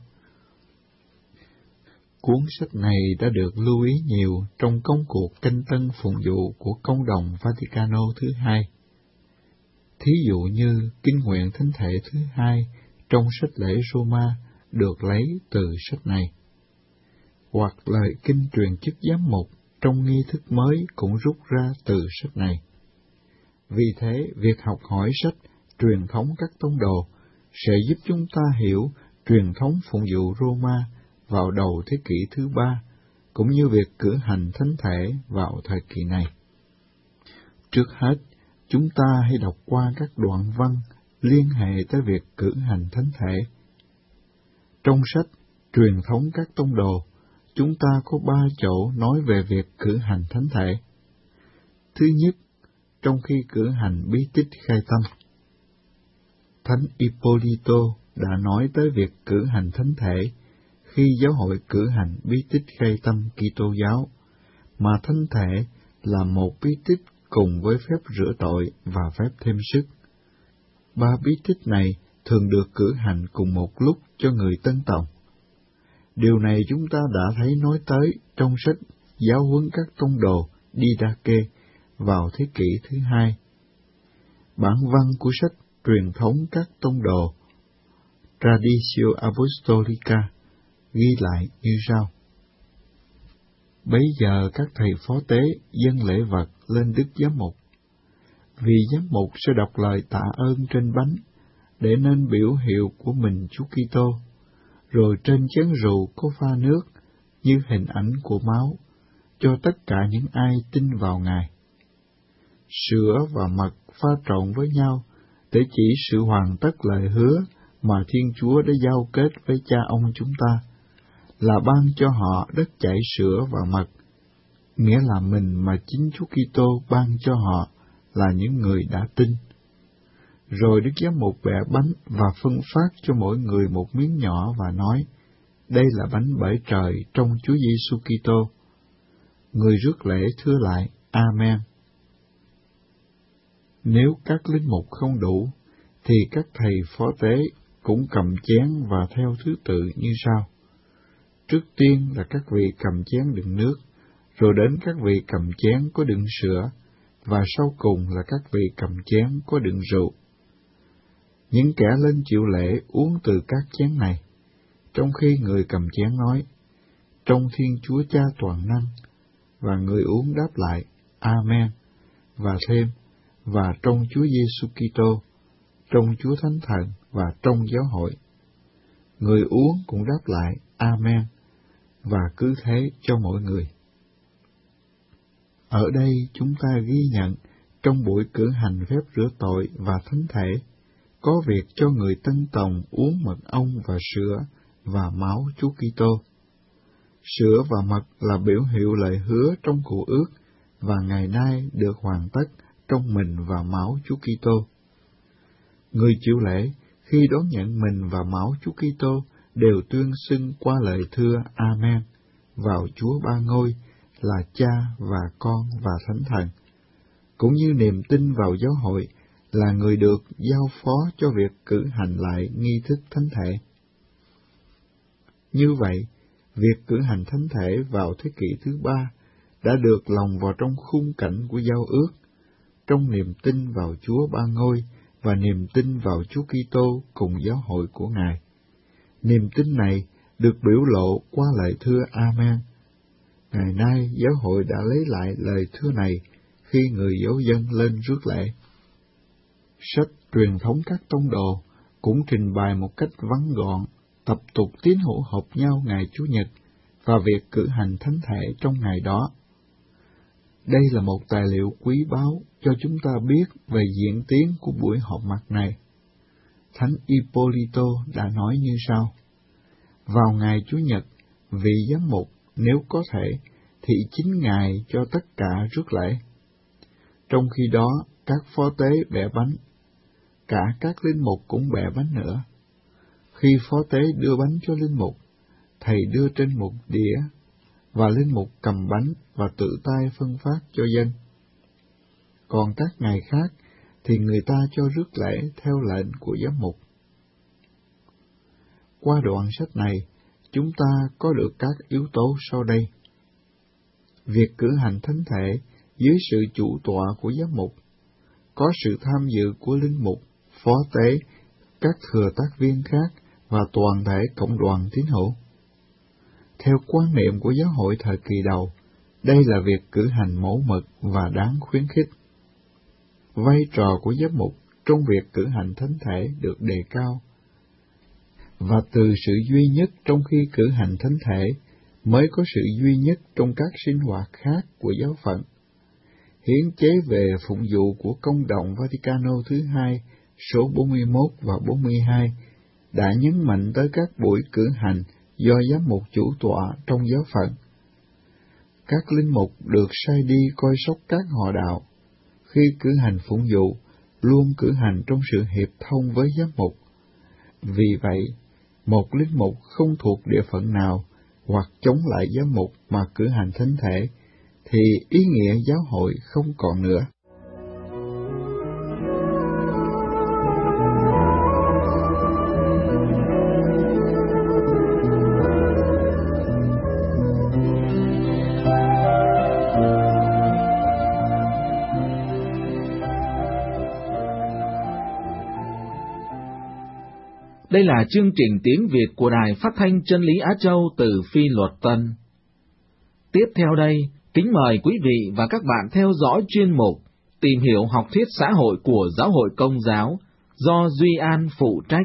Cuốn sách này đã được lưu ý nhiều trong công cuộc canh tân phụng vụ của Công đồng Vaticano thứ hai. Thí dụ như kinh nguyện thánh thể thứ hai trong sách lễ Roma được lấy từ sách này, hoặc lời kinh truyền chức giám mục trong nghi thức mới cũng rút ra từ sách này. Vì thế, việc học hỏi sách Truyền thống các tông đồ sẽ giúp chúng ta hiểu truyền thống phụng vụ Roma vào đầu thế kỷ thứ ba, cũng như việc cử hành thánh thể vào thời kỳ này. Trước hết, chúng ta hãy đọc qua các đoạn văn liên hệ tới việc cử hành thánh thể. Trong sách Truyền thống các tông đồ, chúng ta có ba chỗ nói về việc cử hành thánh thể. Thứ nhất, trong khi cử hành bí tích khai tâm, Thánh Ippolito đã nói tới việc cử hành thánh thể khi giáo hội cử hành bí tích khai tâm Kitô giáo, mà thánh thể là một bí tích cùng với phép rửa tội và phép thêm sức. Ba bí tích này thường được cử hành cùng một lúc cho người tân tòng. Điều này chúng ta đã thấy nói tới trong sách Giáo huấn các tông đồ Didache vào thế kỷ thứ hai. Bản văn của sách Truyền thống các tông đồ Traditio Apostolica ghi lại như sau. Bấy giờ các thầy phó tế dâng lễ vật lên Đức Giám mục, vì Giám mục sẽ đọc lời tạ ơn trên bánh để nên biểu hiệu của mình Chúa Kitô, rồi trên chén rượu có pha nước như hình ảnh của máu cho tất cả những ai tin vào Ngài. Sữa và mật pha trộn với nhau để chỉ sự hoàn tất lời hứa mà Thiên Chúa đã giao kết với cha ông chúng ta, là ban cho họ đất chảy sữa và mật, nghĩa là mình mà chính Chúa Kitô ban cho họ là những người đã tin. Rồi Đức Giám mục bẻ bánh và phân phát cho mỗi người một miếng nhỏ và nói, đây là bánh bởi trời trong Chúa Giêsu Kitô. Người rước lễ thưa lại, Amen. Nếu các linh mục không đủ, thì các thầy phó tế cũng cầm chén và theo thứ tự như sau. Trước tiên là các vị cầm chén đựng nước, rồi đến các vị cầm chén có đựng sữa, và sau cùng là các vị cầm chén có đựng rượu. Những kẻ lên chịu lễ uống từ các chén này, trong khi người cầm chén nói, trong Thiên Chúa Cha toàn năng, và người uống đáp lại, Amen, và thêm, và trong Chúa Giêsu Kitô, trong Chúa Thánh Thần và trong giáo hội. Người uống cũng đáp lại, Amen, và cứ thế cho mỗi người. Ở đây chúng ta ghi nhận trong buổi cử hành phép rửa tội và thánh thể, có việc cho người tân tòng uống mật ong và sữa và máu Chúa Kitô. Sữa và mật là biểu hiệu lời hứa trong cựu ước và ngày nay được hoàn tất trong mình và máu Chúa Kitô. Người chịu lễ khi đón nhận mình và máu Chúa Kitô đều tuyên xưng qua lời thưa Amen vào Chúa Ba Ngôi là Cha và Con và Thánh Thần, cũng như niềm tin vào giáo hội là người được giao phó cho việc cử hành lại nghi thức thánh thể. Như vậy, việc cử hành thánh thể vào thế kỷ thứ ba đã được lồng vào trong khung cảnh của giao ước, trong niềm tin vào Chúa Ba Ngôi và niềm tin vào Chúa Kitô cùng giáo hội của Ngài. Niềm tin này được biểu lộ qua lời thưa Amen. Ngày nay, giáo hội đã lấy lại lời thưa này khi người giáo dân lên rước lễ. Sách Truyền thống các tông đồ cũng trình bày một cách vắn gọn tập tục tín hữu họp nhau ngày Chủ nhật và việc cử hành thánh thể trong ngày đó. Đây là một tài liệu quý báu cho chúng ta biết về diễn tiến của buổi họp mặt này. Thánh Ippolito đã nói như sau: vào ngày Chủ nhật, vị giám mục nếu có thể thì chính Ngài cho tất cả rước lễ. Trong khi đó, các phó tế bẻ bánh, cả các linh mục cũng bẻ bánh nữa. Khi phó tế đưa bánh cho linh mục, thầy đưa trên một đĩa, và linh mục cầm bánh và tự tay phân phát cho dân. Còn các ngày khác thì người ta cho rước lễ theo lệnh của giám mục. Qua đoạn sách này, chúng ta có được các yếu tố sau đây. Việc cử hành thánh thể dưới sự chủ tọa của giám mục, có sự tham dự của linh mục, phó tế, các thừa tác viên khác và toàn thể cộng đoàn tín hữu. Theo quan niệm của giáo hội thời kỳ đầu, đây là việc cử hành mẫu mực và đáng khuyến khích. Vai trò của giám mục trong việc cử hành thánh thể được đề cao, và từ sự duy nhất trong khi cử hành thánh thể mới có sự duy nhất trong các sinh hoạt khác của giáo phận. Hiến chế về phụng vụ của Công đồng Vaticano thứ hai số bốn mươi mốt và bốn mươi hai đã nhấn mạnh tới các buổi cử hành do giám mục chủ tọa trong giáo phận. Các linh mục được sai đi coi sóc các họ đạo. Khi cử hành phụng vụ, luôn cử hành trong sự hiệp thông với giám mục. Vì vậy, một linh mục không thuộc địa phận nào hoặc chống lại giám mục mà cử hành thánh thể, thì ý nghĩa giáo hội không còn nữa. Đây là chương trình tiếng Việt của Đài Phát thanh Chân lý Á Châu từ Phi Luật Tân. Tiếp theo đây, kính mời quý vị và các bạn theo dõi chuyên mục Tìm hiểu học thuyết xã hội của Giáo hội Công giáo do Duy An phụ trách.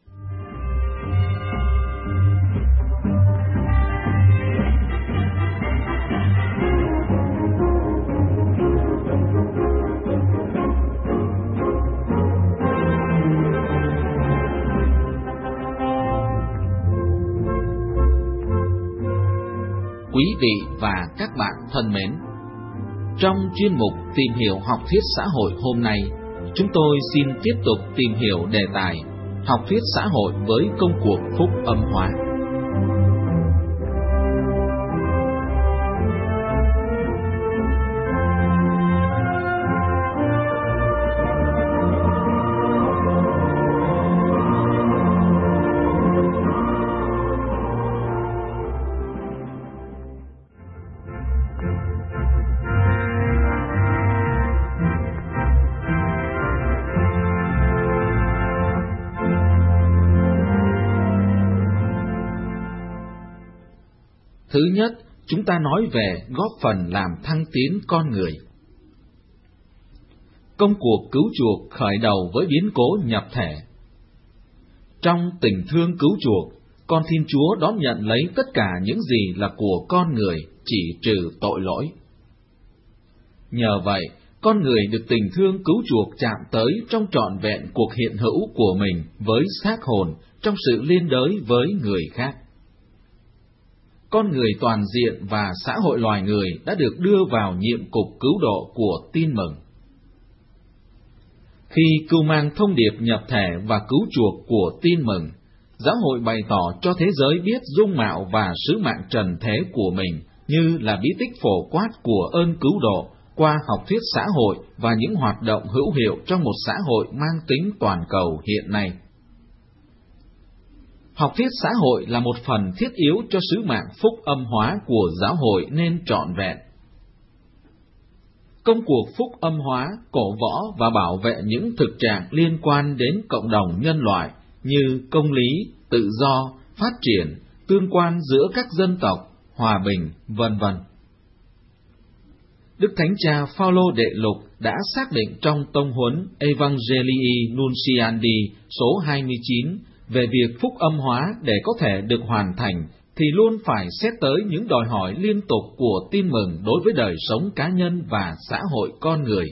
Quý vị và các bạn thân mến, trong chuyên mục Tìm hiểu học thuyết xã hội hôm nay, chúng tôi xin tiếp tục tìm hiểu đề tài học thuyết xã hội với công cuộc phúc âm hóa. Thứ nhất, chúng ta nói về góp phần làm thăng tiến con người. Công cuộc cứu chuộc khởi đầu với biến cố nhập thể. Trong tình thương cứu chuộc, con Thiên Chúa đón nhận lấy tất cả những gì là của con người, chỉ trừ tội lỗi. Nhờ vậy, con người được tình thương cứu chuộc chạm tới trong trọn vẹn cuộc hiện hữu của mình với xác hồn trong sự liên đới với người khác. Con người toàn diện và xã hội loài người đã được đưa vào nhiệm cục cứu độ của tin mừng. Khi cưu mang thông điệp nhập thể và cứu chuộc của tin mừng, giáo hội bày tỏ cho thế giới biết dung mạo và sứ mạng trần thế của mình như là bí tích phổ quát của ơn cứu độ qua học thuyết xã hội và những hoạt động hữu hiệu trong một xã hội mang tính toàn cầu hiện nay. Học thuyết xã hội là một phần thiết yếu cho sứ mạng phúc âm hóa của giáo hội nên trọn vẹn. Công cuộc phúc âm hóa cổ võ và bảo vệ những thực trạng liên quan đến cộng đồng nhân loại như công lý, tự do, phát triển, tương quan giữa các dân tộc, hòa bình, vân vân. Đức Thánh Cha Phaolô Đệ Lục đã xác định trong tông huấn Evangelii Nuntiandi số hai mươi chín về việc phúc âm hóa để có thể được hoàn thành thì luôn phải xét tới những đòi hỏi liên tục của tin mừng đối với đời sống cá nhân và xã hội con người.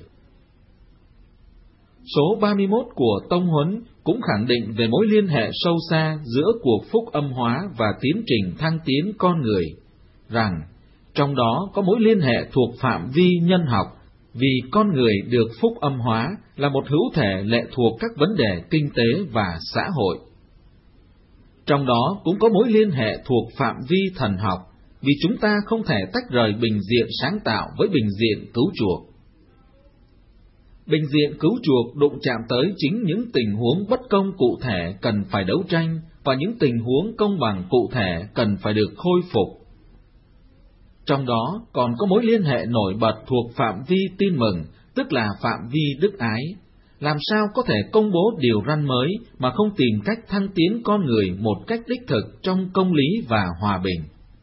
Số ba mươi mốt của tông huấn cũng khẳng định về mối liên hệ sâu xa giữa cuộc phúc âm hóa và tiến trình thăng tiến con người, rằng trong đó có mối liên hệ thuộc phạm vi nhân học, vì con người được phúc âm hóa là một hữu thể lệ thuộc các vấn đề kinh tế và xã hội. Trong đó cũng có mối liên hệ thuộc phạm vi thần học, vì chúng ta không thể tách rời bình diện sáng tạo với bình diện cứu chuộc. Bình diện cứu chuộc đụng chạm tới chính những tình huống bất công cụ thể cần phải đấu tranh và những tình huống công bằng cụ thể cần phải được khôi phục. Trong đó còn có mối liên hệ nổi bật thuộc phạm vi tin mừng, tức là phạm vi đức ái. Làm sao có thể công bố điều răn mới mà không tìm cách thăng tiến con người một cách đích thực trong công lý và hòa bình?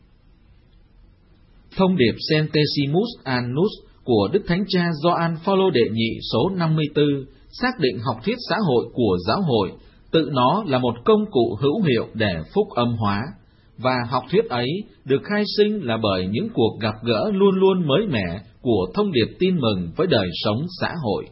Thông điệp Centesimus Annus của Đức Thánh Cha Gioan Phaolô Đệ Nhị số năm mươi tư xác định học thuyết xã hội của giáo hội tự nó là một công cụ hữu hiệu để phúc âm hóa, và học thuyết ấy được khai sinh là bởi những cuộc gặp gỡ luôn luôn mới mẻ của thông điệp tin mừng với đời sống xã hội.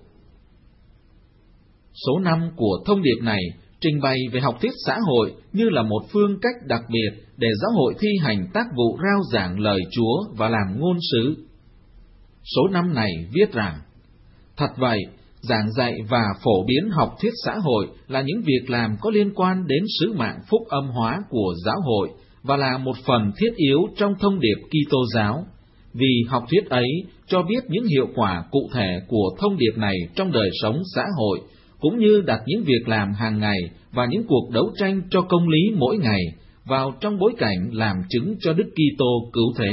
Số năm của thông điệp này trình bày về học thuyết xã hội như là một phương cách đặc biệt để giáo hội thi hành tác vụ rao giảng lời Chúa và làm ngôn sứ. Số năm này viết rằng, thật vậy, giảng dạy và phổ biến học thuyết xã hội là những việc làm có liên quan đến sứ mạng phúc âm hóa của giáo hội và là một phần thiết yếu trong thông điệp Kitô giáo, vì học thuyết ấy cho biết những hiệu quả cụ thể của thông điệp này trong đời sống xã hội, cũng như đặt những việc làm hàng ngày và những cuộc đấu tranh cho công lý mỗi ngày vào trong bối cảnh làm chứng cho Đức Kitô cứu thế.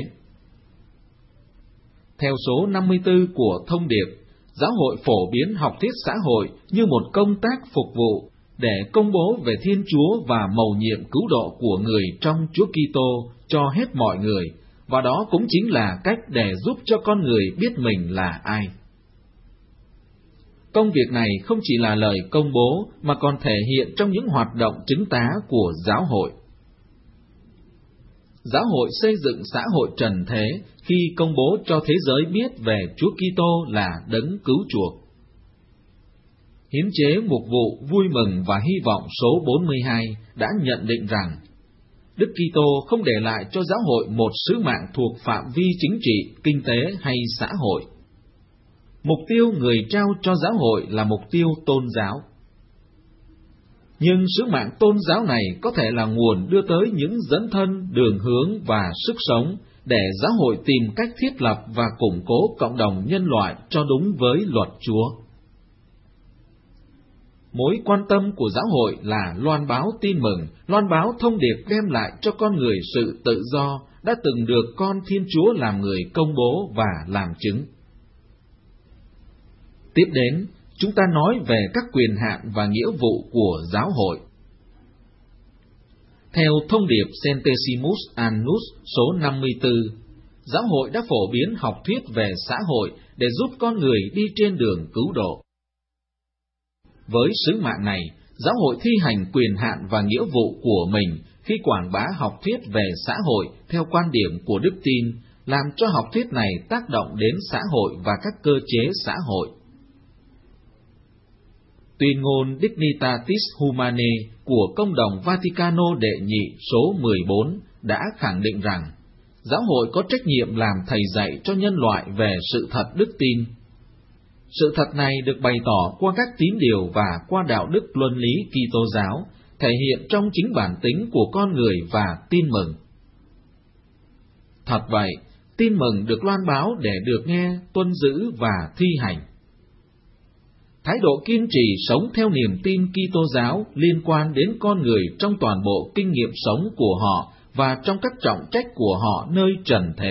Theo số năm mươi tư của thông điệp, giáo hội phổ biến học thuyết xã hội như một công tác phục vụ để công bố về Thiên Chúa và mầu nhiệm cứu độ của người trong Chúa Kitô cho hết mọi người, và đó cũng chính là cách để giúp cho con người biết mình là ai. Công việc này không chỉ là lời công bố mà còn thể hiện trong những hoạt động chứng tá của giáo hội. Giáo hội xây dựng xã hội trần thế khi công bố cho thế giới biết về Chúa Kitô là đấng cứu chuộc. Hiến chế mục vụ vui mừng và hy vọng số bốn mươi hai đã nhận định rằng Đức Kitô không để lại cho giáo hội một sứ mạng thuộc phạm vi chính trị, kinh tế hay xã hội. Mục tiêu người trao cho giáo hội là mục tiêu tôn giáo. Nhưng sứ mạng tôn giáo này có thể là nguồn đưa tới những dẫn thân, đường hướng và sức sống để giáo hội tìm cách thiết lập và củng cố cộng đồng nhân loại cho đúng với luật Chúa. Mối quan tâm của giáo hội là loan báo tin mừng, loan báo thông điệp đem lại cho con người sự tự do đã từng được con Thiên Chúa làm người công bố và làm chứng. Tiếp đến, chúng ta nói về các quyền hạn và nghĩa vụ của giáo hội. Theo thông điệp Centesimus Annus số năm mươi tư, giáo hội đã phổ biến học thuyết về xã hội để giúp con người đi trên đường cứu độ. Với sứ mạng này, giáo hội thi hành quyền hạn và nghĩa vụ của mình khi quảng bá học thuyết về xã hội theo quan điểm của đức tin, làm cho học thuyết này tác động đến xã hội và các cơ chế xã hội. Tuyên ngôn Dignitatis Humanae của Công đồng Vaticano đệ nhị số mười bốn đã khẳng định rằng giáo hội có trách nhiệm làm thầy dạy cho nhân loại về sự thật đức tin. Sự thật này được bày tỏ qua các tín điều và qua đạo đức luân lý Kitô giáo, thể hiện trong chính bản tính của con người và tin mừng. Thật vậy, tin mừng được loan báo để được nghe, tuân giữ và thi hành. Thái độ kiên trì sống theo niềm tin Kitô giáo liên quan đến con người trong toàn bộ kinh nghiệm sống của họ và trong các trọng trách của họ nơi trần thế.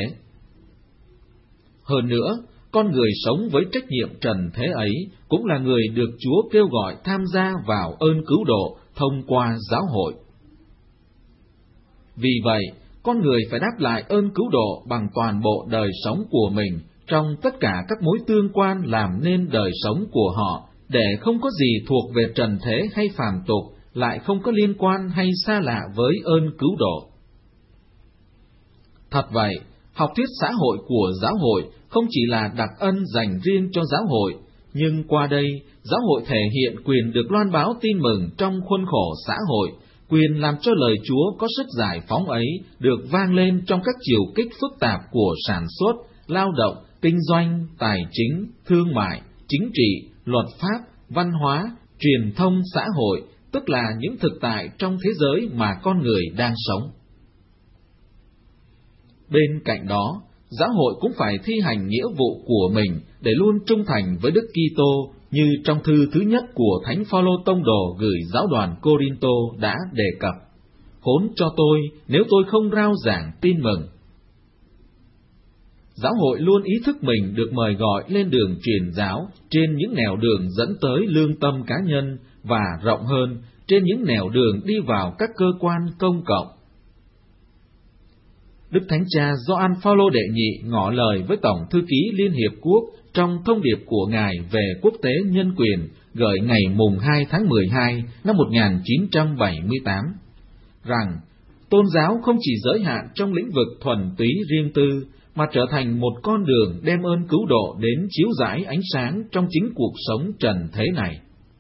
Hơn nữa, con người sống với trách nhiệm trần thế ấy cũng là người được Chúa kêu gọi tham gia vào ơn cứu độ thông qua giáo hội. Vì vậy, con người phải đáp lại ơn cứu độ bằng toàn bộ đời sống của mình trong tất cả các mối tương quan làm nên đời sống của họ, để không có gì thuộc về trần thế hay phàm tục, lại không có liên quan hay xa lạ với ơn cứu độ. Thật vậy, học thuyết xã hội của giáo hội không chỉ là đặc ân dành riêng cho giáo hội, nhưng qua đây, giáo hội thể hiện quyền được loan báo tin mừng trong khuôn khổ xã hội, quyền làm cho lời Chúa có sức giải phóng ấy được vang lên trong các chiều kích phức tạp của sản xuất, lao động, kinh doanh, tài chính, thương mại, chính trị, luật pháp, văn hóa, truyền thông xã hội, tức là những thực tại trong thế giới mà con người đang sống. Bên cạnh đó, giáo hội cũng phải thi hành nghĩa vụ của mình để luôn trung thành với Đức Kitô, như trong thư thứ nhất của Thánh Phaolô tông đồ gửi giáo đoàn Cô-rinh-tô đã đề cập: Khốn cho tôi nếu tôi không rao giảng tin mừng. Giáo hội luôn ý thức mình được mời gọi lên đường truyền giáo trên những nẻo đường dẫn tới lương tâm cá nhân và rộng hơn trên những nẻo đường đi vào các cơ quan công cộng. Đức Thánh Cha Gioan Phaolô đệ nhị ngỏ lời với Tổng thư ký Liên Hiệp Quốc trong thông điệp của Ngài về quốc tế nhân quyền gửi ngày mùng hai tháng mười hai năm một nghìn chín trăm bảy mươi tám, rằng tôn giáo không chỉ giới hạn trong lĩnh vực thuần túy riêng tư, mà trở thành một con đường đem ơn cứu độ đến chiếu rải ánh sáng trong chính cuộc sống trần thế này.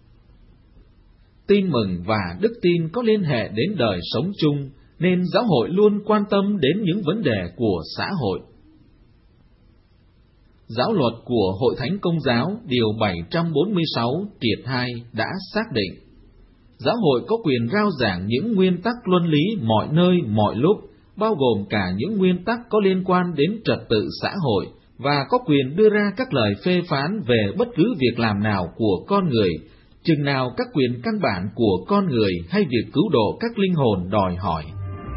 Tin mừng và đức tin có liên hệ đến đời sống chung, nên giáo hội luôn quan tâm đến những vấn đề của xã hội. Giáo luật của Hội Thánh Công giáo điều bảy trăm bốn mươi sáu triệt hai đã xác định, giáo hội có quyền rao giảng những nguyên tắc luân lý mọi nơi mọi lúc, bao gồm cả những nguyên tắc có liên quan đến trật tự xã hội, và có quyền đưa ra các lời phê phán về bất cứ việc làm nào của con người, chừng nào các quyền căn bản của con người hay việc cứu độ các linh hồn đòi hỏi.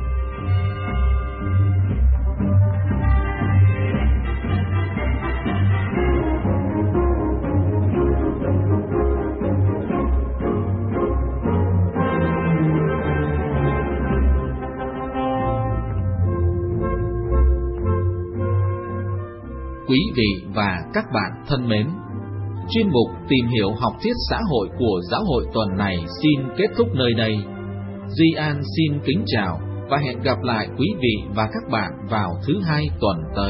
Quý vị và các bạn thân mến, chuyên mục Tìm hiểu học thuyết xã hội của giáo hội tuần này xin kết thúc nơi đây. Duy An xin kính chào và hẹn gặp lại quý vị và các bạn vào thứ hai tuần tới.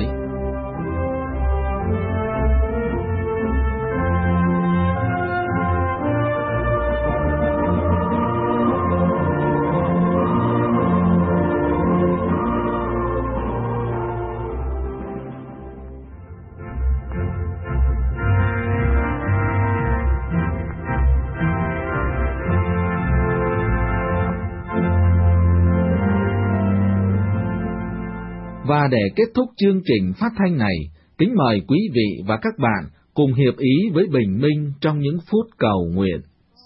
Và để kết thúc chương trình phát thanh này, kính mời quý vị và các bạn cùng hiệp ý với Bình Minh trong những phút cầu nguyện.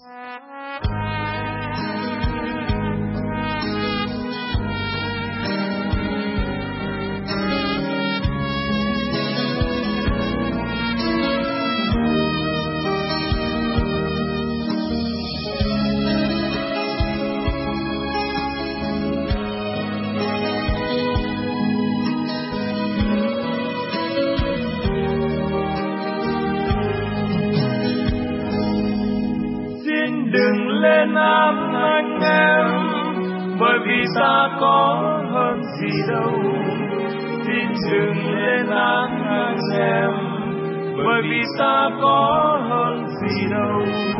Ta có hơn gì đâu, xin đừng lên án anh em, bởi vì ta có hơn gì đâu.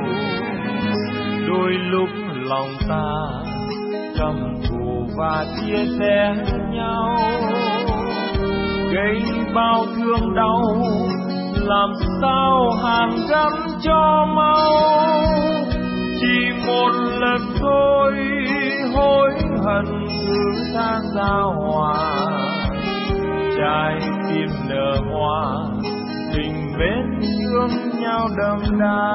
Đôi lúc lòng ta căm thù và chia rẽ nhau, gây bao thương đau, làm sao hàn gắn cho mau. Chỉ một lần thôi hối hận thứ tha giao hòa, trái tim nở hoa, tình mến thương nhau đậm đà.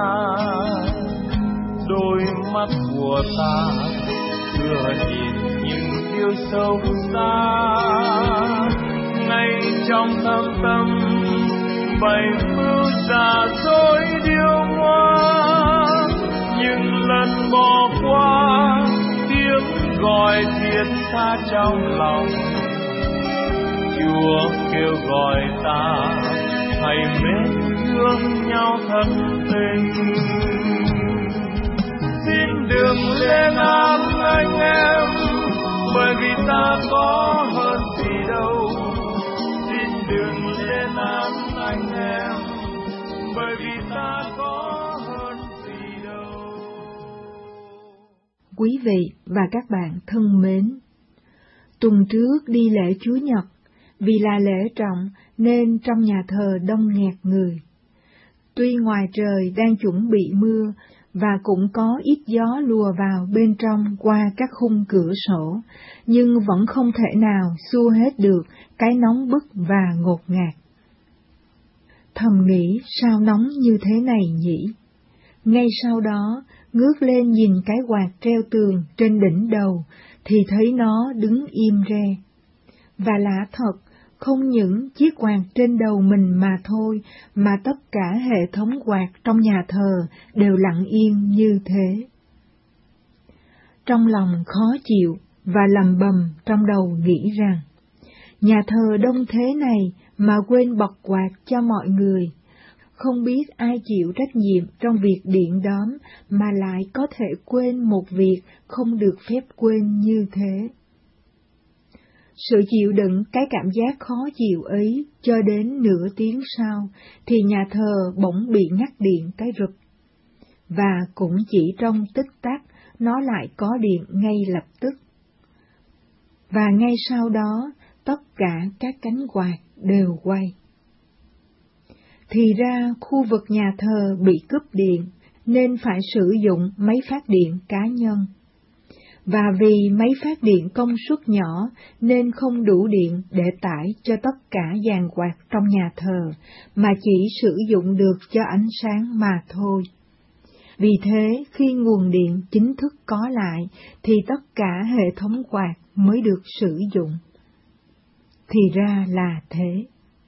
Đôi mắt của ta chưa nhìn những điều sâu xa, ngay trong thâm tâm bày mưu giả dối điêu ngoa. Nhưng lần bỏ qua tiếng gọi thiết tha trong lòng, Chúa kêu gọi ta hãy mến thương nhau thật tình. Xin đừng lên án anh em, bởi vì ta có hơn gì đâu. Xin đừng lên án anh em, bởi vì ta có hơn gì đâu. Quý vị và các bạn thân mến, tuần trước đi lễ Chúa Nhật, vì là lễ trọng nên trong nhà thờ đông nghẹt người. Tuy ngoài trời đang chuẩn bị mưa và cũng có ít gió lùa vào bên trong qua các khung cửa sổ, nhưng vẫn không thể nào xua hết được cái nóng bức và ngột ngạt. Thầm nghĩ sao nóng như thế này nhỉ? Ngay sau đó, ngước lên nhìn cái quạt treo tường trên đỉnh đầu, thì thấy nó đứng im re. Và lạ thật, không những chiếc quạt trên đầu mình mà thôi, mà tất cả hệ thống quạt trong nhà thờ đều lặng yên như thế. Trong lòng khó chịu và lầm bầm trong đầu nghĩ rằng, nhà thờ đông thế này mà quên bật quạt cho mọi người, không biết ai chịu trách nhiệm trong việc điện đóm mà lại có thể quên một việc không được phép quên như thế. Sự chịu đựng cái cảm giác khó chịu ấy cho đến nửa tiếng sau, thì nhà thờ bỗng bị ngắt điện cái rụp. Và cũng chỉ trong tích tắc, nó lại có điện ngay lập tức. Và ngay sau đó, tất cả các cánh quạt đều quay. Thì ra khu vực nhà thờ bị cúp điện, nên phải sử dụng máy phát điện cá nhân. Và vì máy phát điện công suất nhỏ nên không đủ điện để tải cho tất cả dàn quạt trong nhà thờ, mà chỉ sử dụng được cho ánh sáng mà thôi. Vì thế, khi nguồn điện chính thức có lại, thì tất cả hệ thống quạt mới được sử dụng. Thì ra là thế.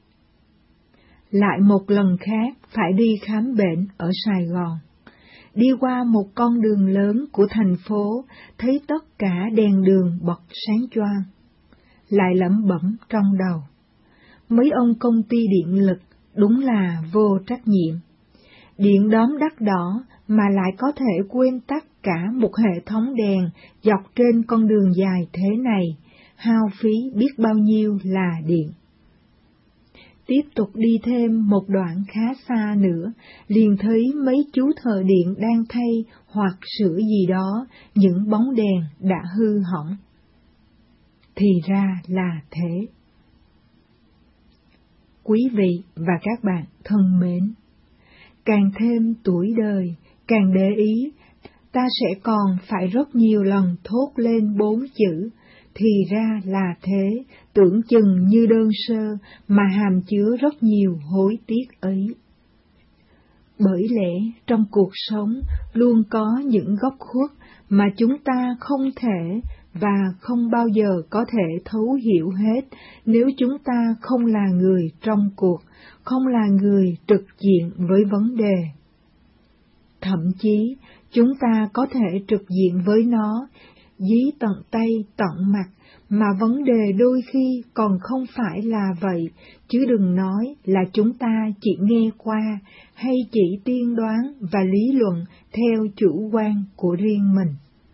Lại một lần khác phải đi khám bệnh ở Sài Gòn. Đi qua một con đường lớn của thành phố, thấy tất cả đèn đường bật sáng choang. Lại lẩm bẩm trong đầu, mấy ông công ty điện lực đúng là vô trách nhiệm. Điện đóm đắt đỏ mà lại có thể quên tắt cả một hệ thống đèn dọc trên con đường dài thế này, hao phí biết bao nhiêu là điện. Tiếp tục đi thêm một đoạn khá xa nữa, liền thấy mấy chú thợ điện đang thay hoặc sửa gì đó, những bóng đèn đã hư hỏng. Thì ra là thế. Quý vị và các bạn thân mến, càng thêm tuổi đời, càng để ý, ta sẽ còn phải rất nhiều lần thốt lên bốn chữ, thì ra là thế, tưởng chừng như đơn sơ mà hàm chứa rất nhiều hối tiếc ấy. Bởi lẽ trong cuộc sống luôn có những góc khuất mà chúng ta không thể và không bao giờ có thể thấu hiểu hết nếu chúng ta không là người trong cuộc, không là người trực diện với vấn đề. Thậm chí, chúng ta có thể trực diện với nó, dí tận tay tận mặt, mà vấn đề đôi khi còn không phải là vậy, chứ đừng nói là chúng ta chỉ nghe qua hay chỉ tiên đoán và lý luận theo chủ quan của riêng mình.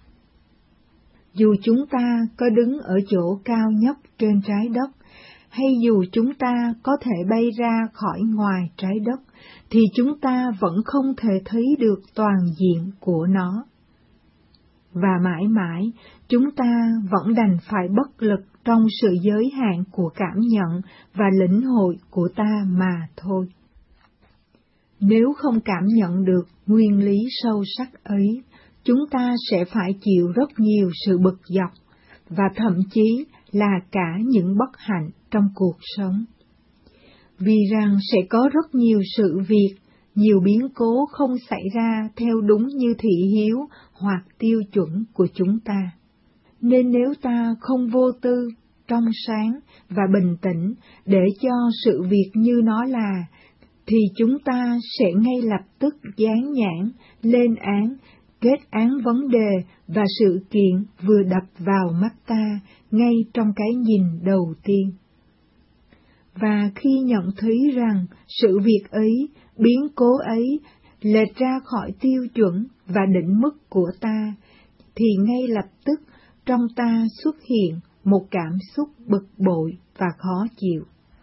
Dù chúng ta có đứng ở chỗ cao nhất trên trái đất, hay dù chúng ta có thể bay ra khỏi ngoài trái đất, thì chúng ta vẫn không thể thấy được toàn diện của nó. Và mãi mãi, chúng ta vẫn đành phải bất lực trong sự giới hạn của cảm nhận và lĩnh hội của ta mà thôi. Nếu không cảm nhận được nguyên lý sâu sắc ấy, chúng ta sẽ phải chịu rất nhiều sự bực dọc, và thậm chí là cả những bất hạnh trong cuộc sống. Vì rằng sẽ có rất nhiều sự việc, nhiều biến cố không xảy ra theo đúng như thị hiếu hoặc tiêu chuẩn của chúng ta. Nên nếu ta không vô tư, trong sáng và bình tĩnh để cho sự việc như nó là, thì chúng ta sẽ ngay lập tức dán nhãn, lên án, kết án vấn đề và sự kiện vừa đập vào mắt ta ngay trong cái nhìn đầu tiên. Và khi nhận thấy rằng sự việc ấy, biến cố ấy lệch ra khỏi tiêu chuẩn và định mức của ta, thì ngay lập tức trong ta xuất hiện một cảm xúc bực bội và khó chịu.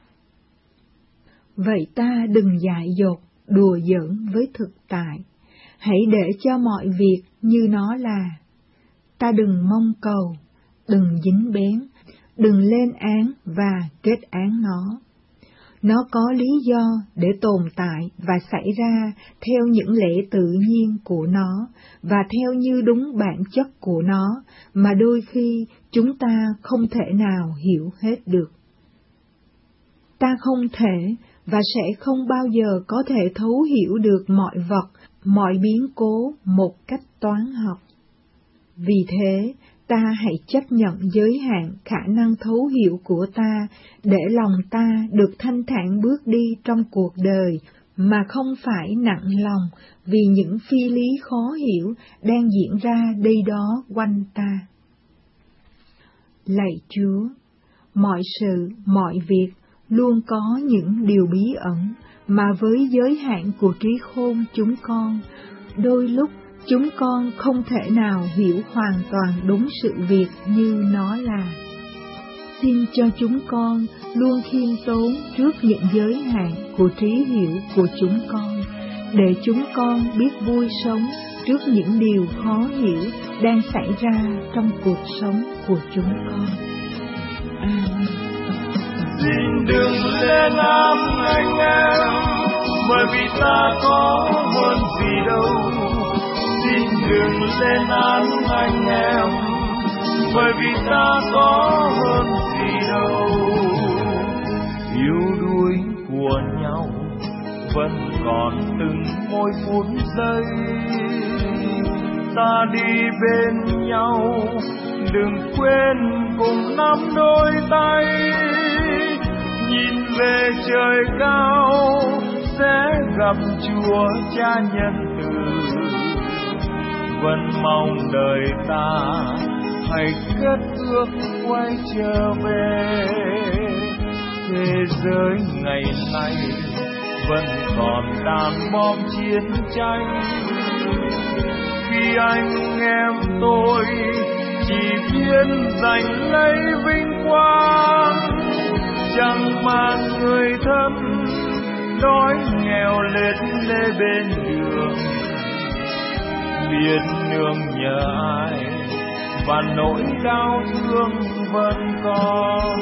Vậy ta đừng dại dột, đùa giỡn với thực tại, hãy để cho mọi việc như nó là. Ta đừng mong cầu, đừng dính bén, đừng lên án và kết án nó. Nó có lý do để tồn tại và xảy ra theo những lẽ tự nhiên của nó và theo như đúng bản chất của nó mà đôi khi chúng ta không thể nào hiểu hết được. Ta không thể và sẽ không bao giờ có thể thấu hiểu được mọi vật, mọi biến cố một cách toán học. Vì thế, ta hãy chấp nhận giới hạn khả năng thấu hiểu của ta để lòng ta được thanh thản bước đi trong cuộc đời mà không phải nặng lòng vì những phi lý khó hiểu đang diễn ra đây đó quanh ta. Lạy Chúa, mọi sự, mọi việc luôn có những điều bí ẩn mà với giới hạn của trí khôn chúng con, đôi lúc chúng con không thể nào hiểu hoàn toàn đúng sự việc như nó là. Xin cho chúng con luôn khiêm tốn trước những giới hạn của trí hiểu của chúng con, để chúng con biết vui sống trước những điều khó hiểu đang xảy ra trong cuộc sống của chúng con. Amen. Xin đừng lên án anh em, bởi vì ta có hơn gì đâu. Xin đừng lên án anh em, bởi vì ta có hơn gì đâu. Yếu đuối của nhau vẫn còn từng mỗi phút giây, ta đi bên nhau đừng quên cùng nắm đôi tay. Nhìn về trời cao sẽ gặp Chúa Cha nhân từ, vẫn mong đời ta hãy kết ước quay trở về. Thế giới ngày nay vẫn còn đàn bom chiến tranh, khi anh em tôi chỉ biết giành lấy vinh quang, chẳng mang người thân đói nghèo lết lê bên đường, biết nương nhờ ai và nỗi đau thương vẫn còn.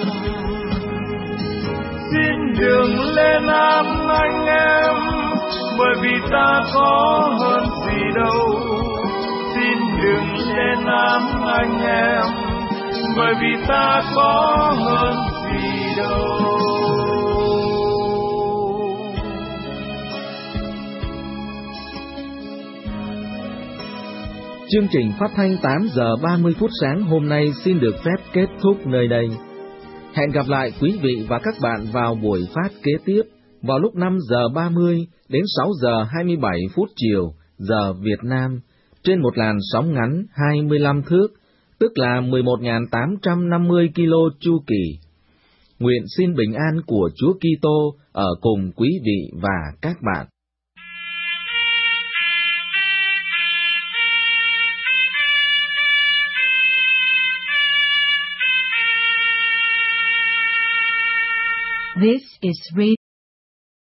Xin đừng lên án anh em, bởi vì ta có hơn gì đâu. Xin đừng lên án anh em, bởi vì ta có hơn gì đâu. Chương trình phát thanh tám giờ ba mươi phút sáng hôm nay xin được phép kết thúc nơi đây. Hẹn gặp lại quý vị và các bạn vào buổi phát kế tiếp vào lúc năm giờ ba mươi đến sáu giờ hai mươi bảy phút chiều giờ Việt Nam trên một làn sóng ngắn hai mươi lăm thước, tức là mười một nghìn tám trăm năm mươi ki lô chu kỳ. Nguyện xin bình an của Chúa Kitô ở cùng quý vị và các bạn. This is Radio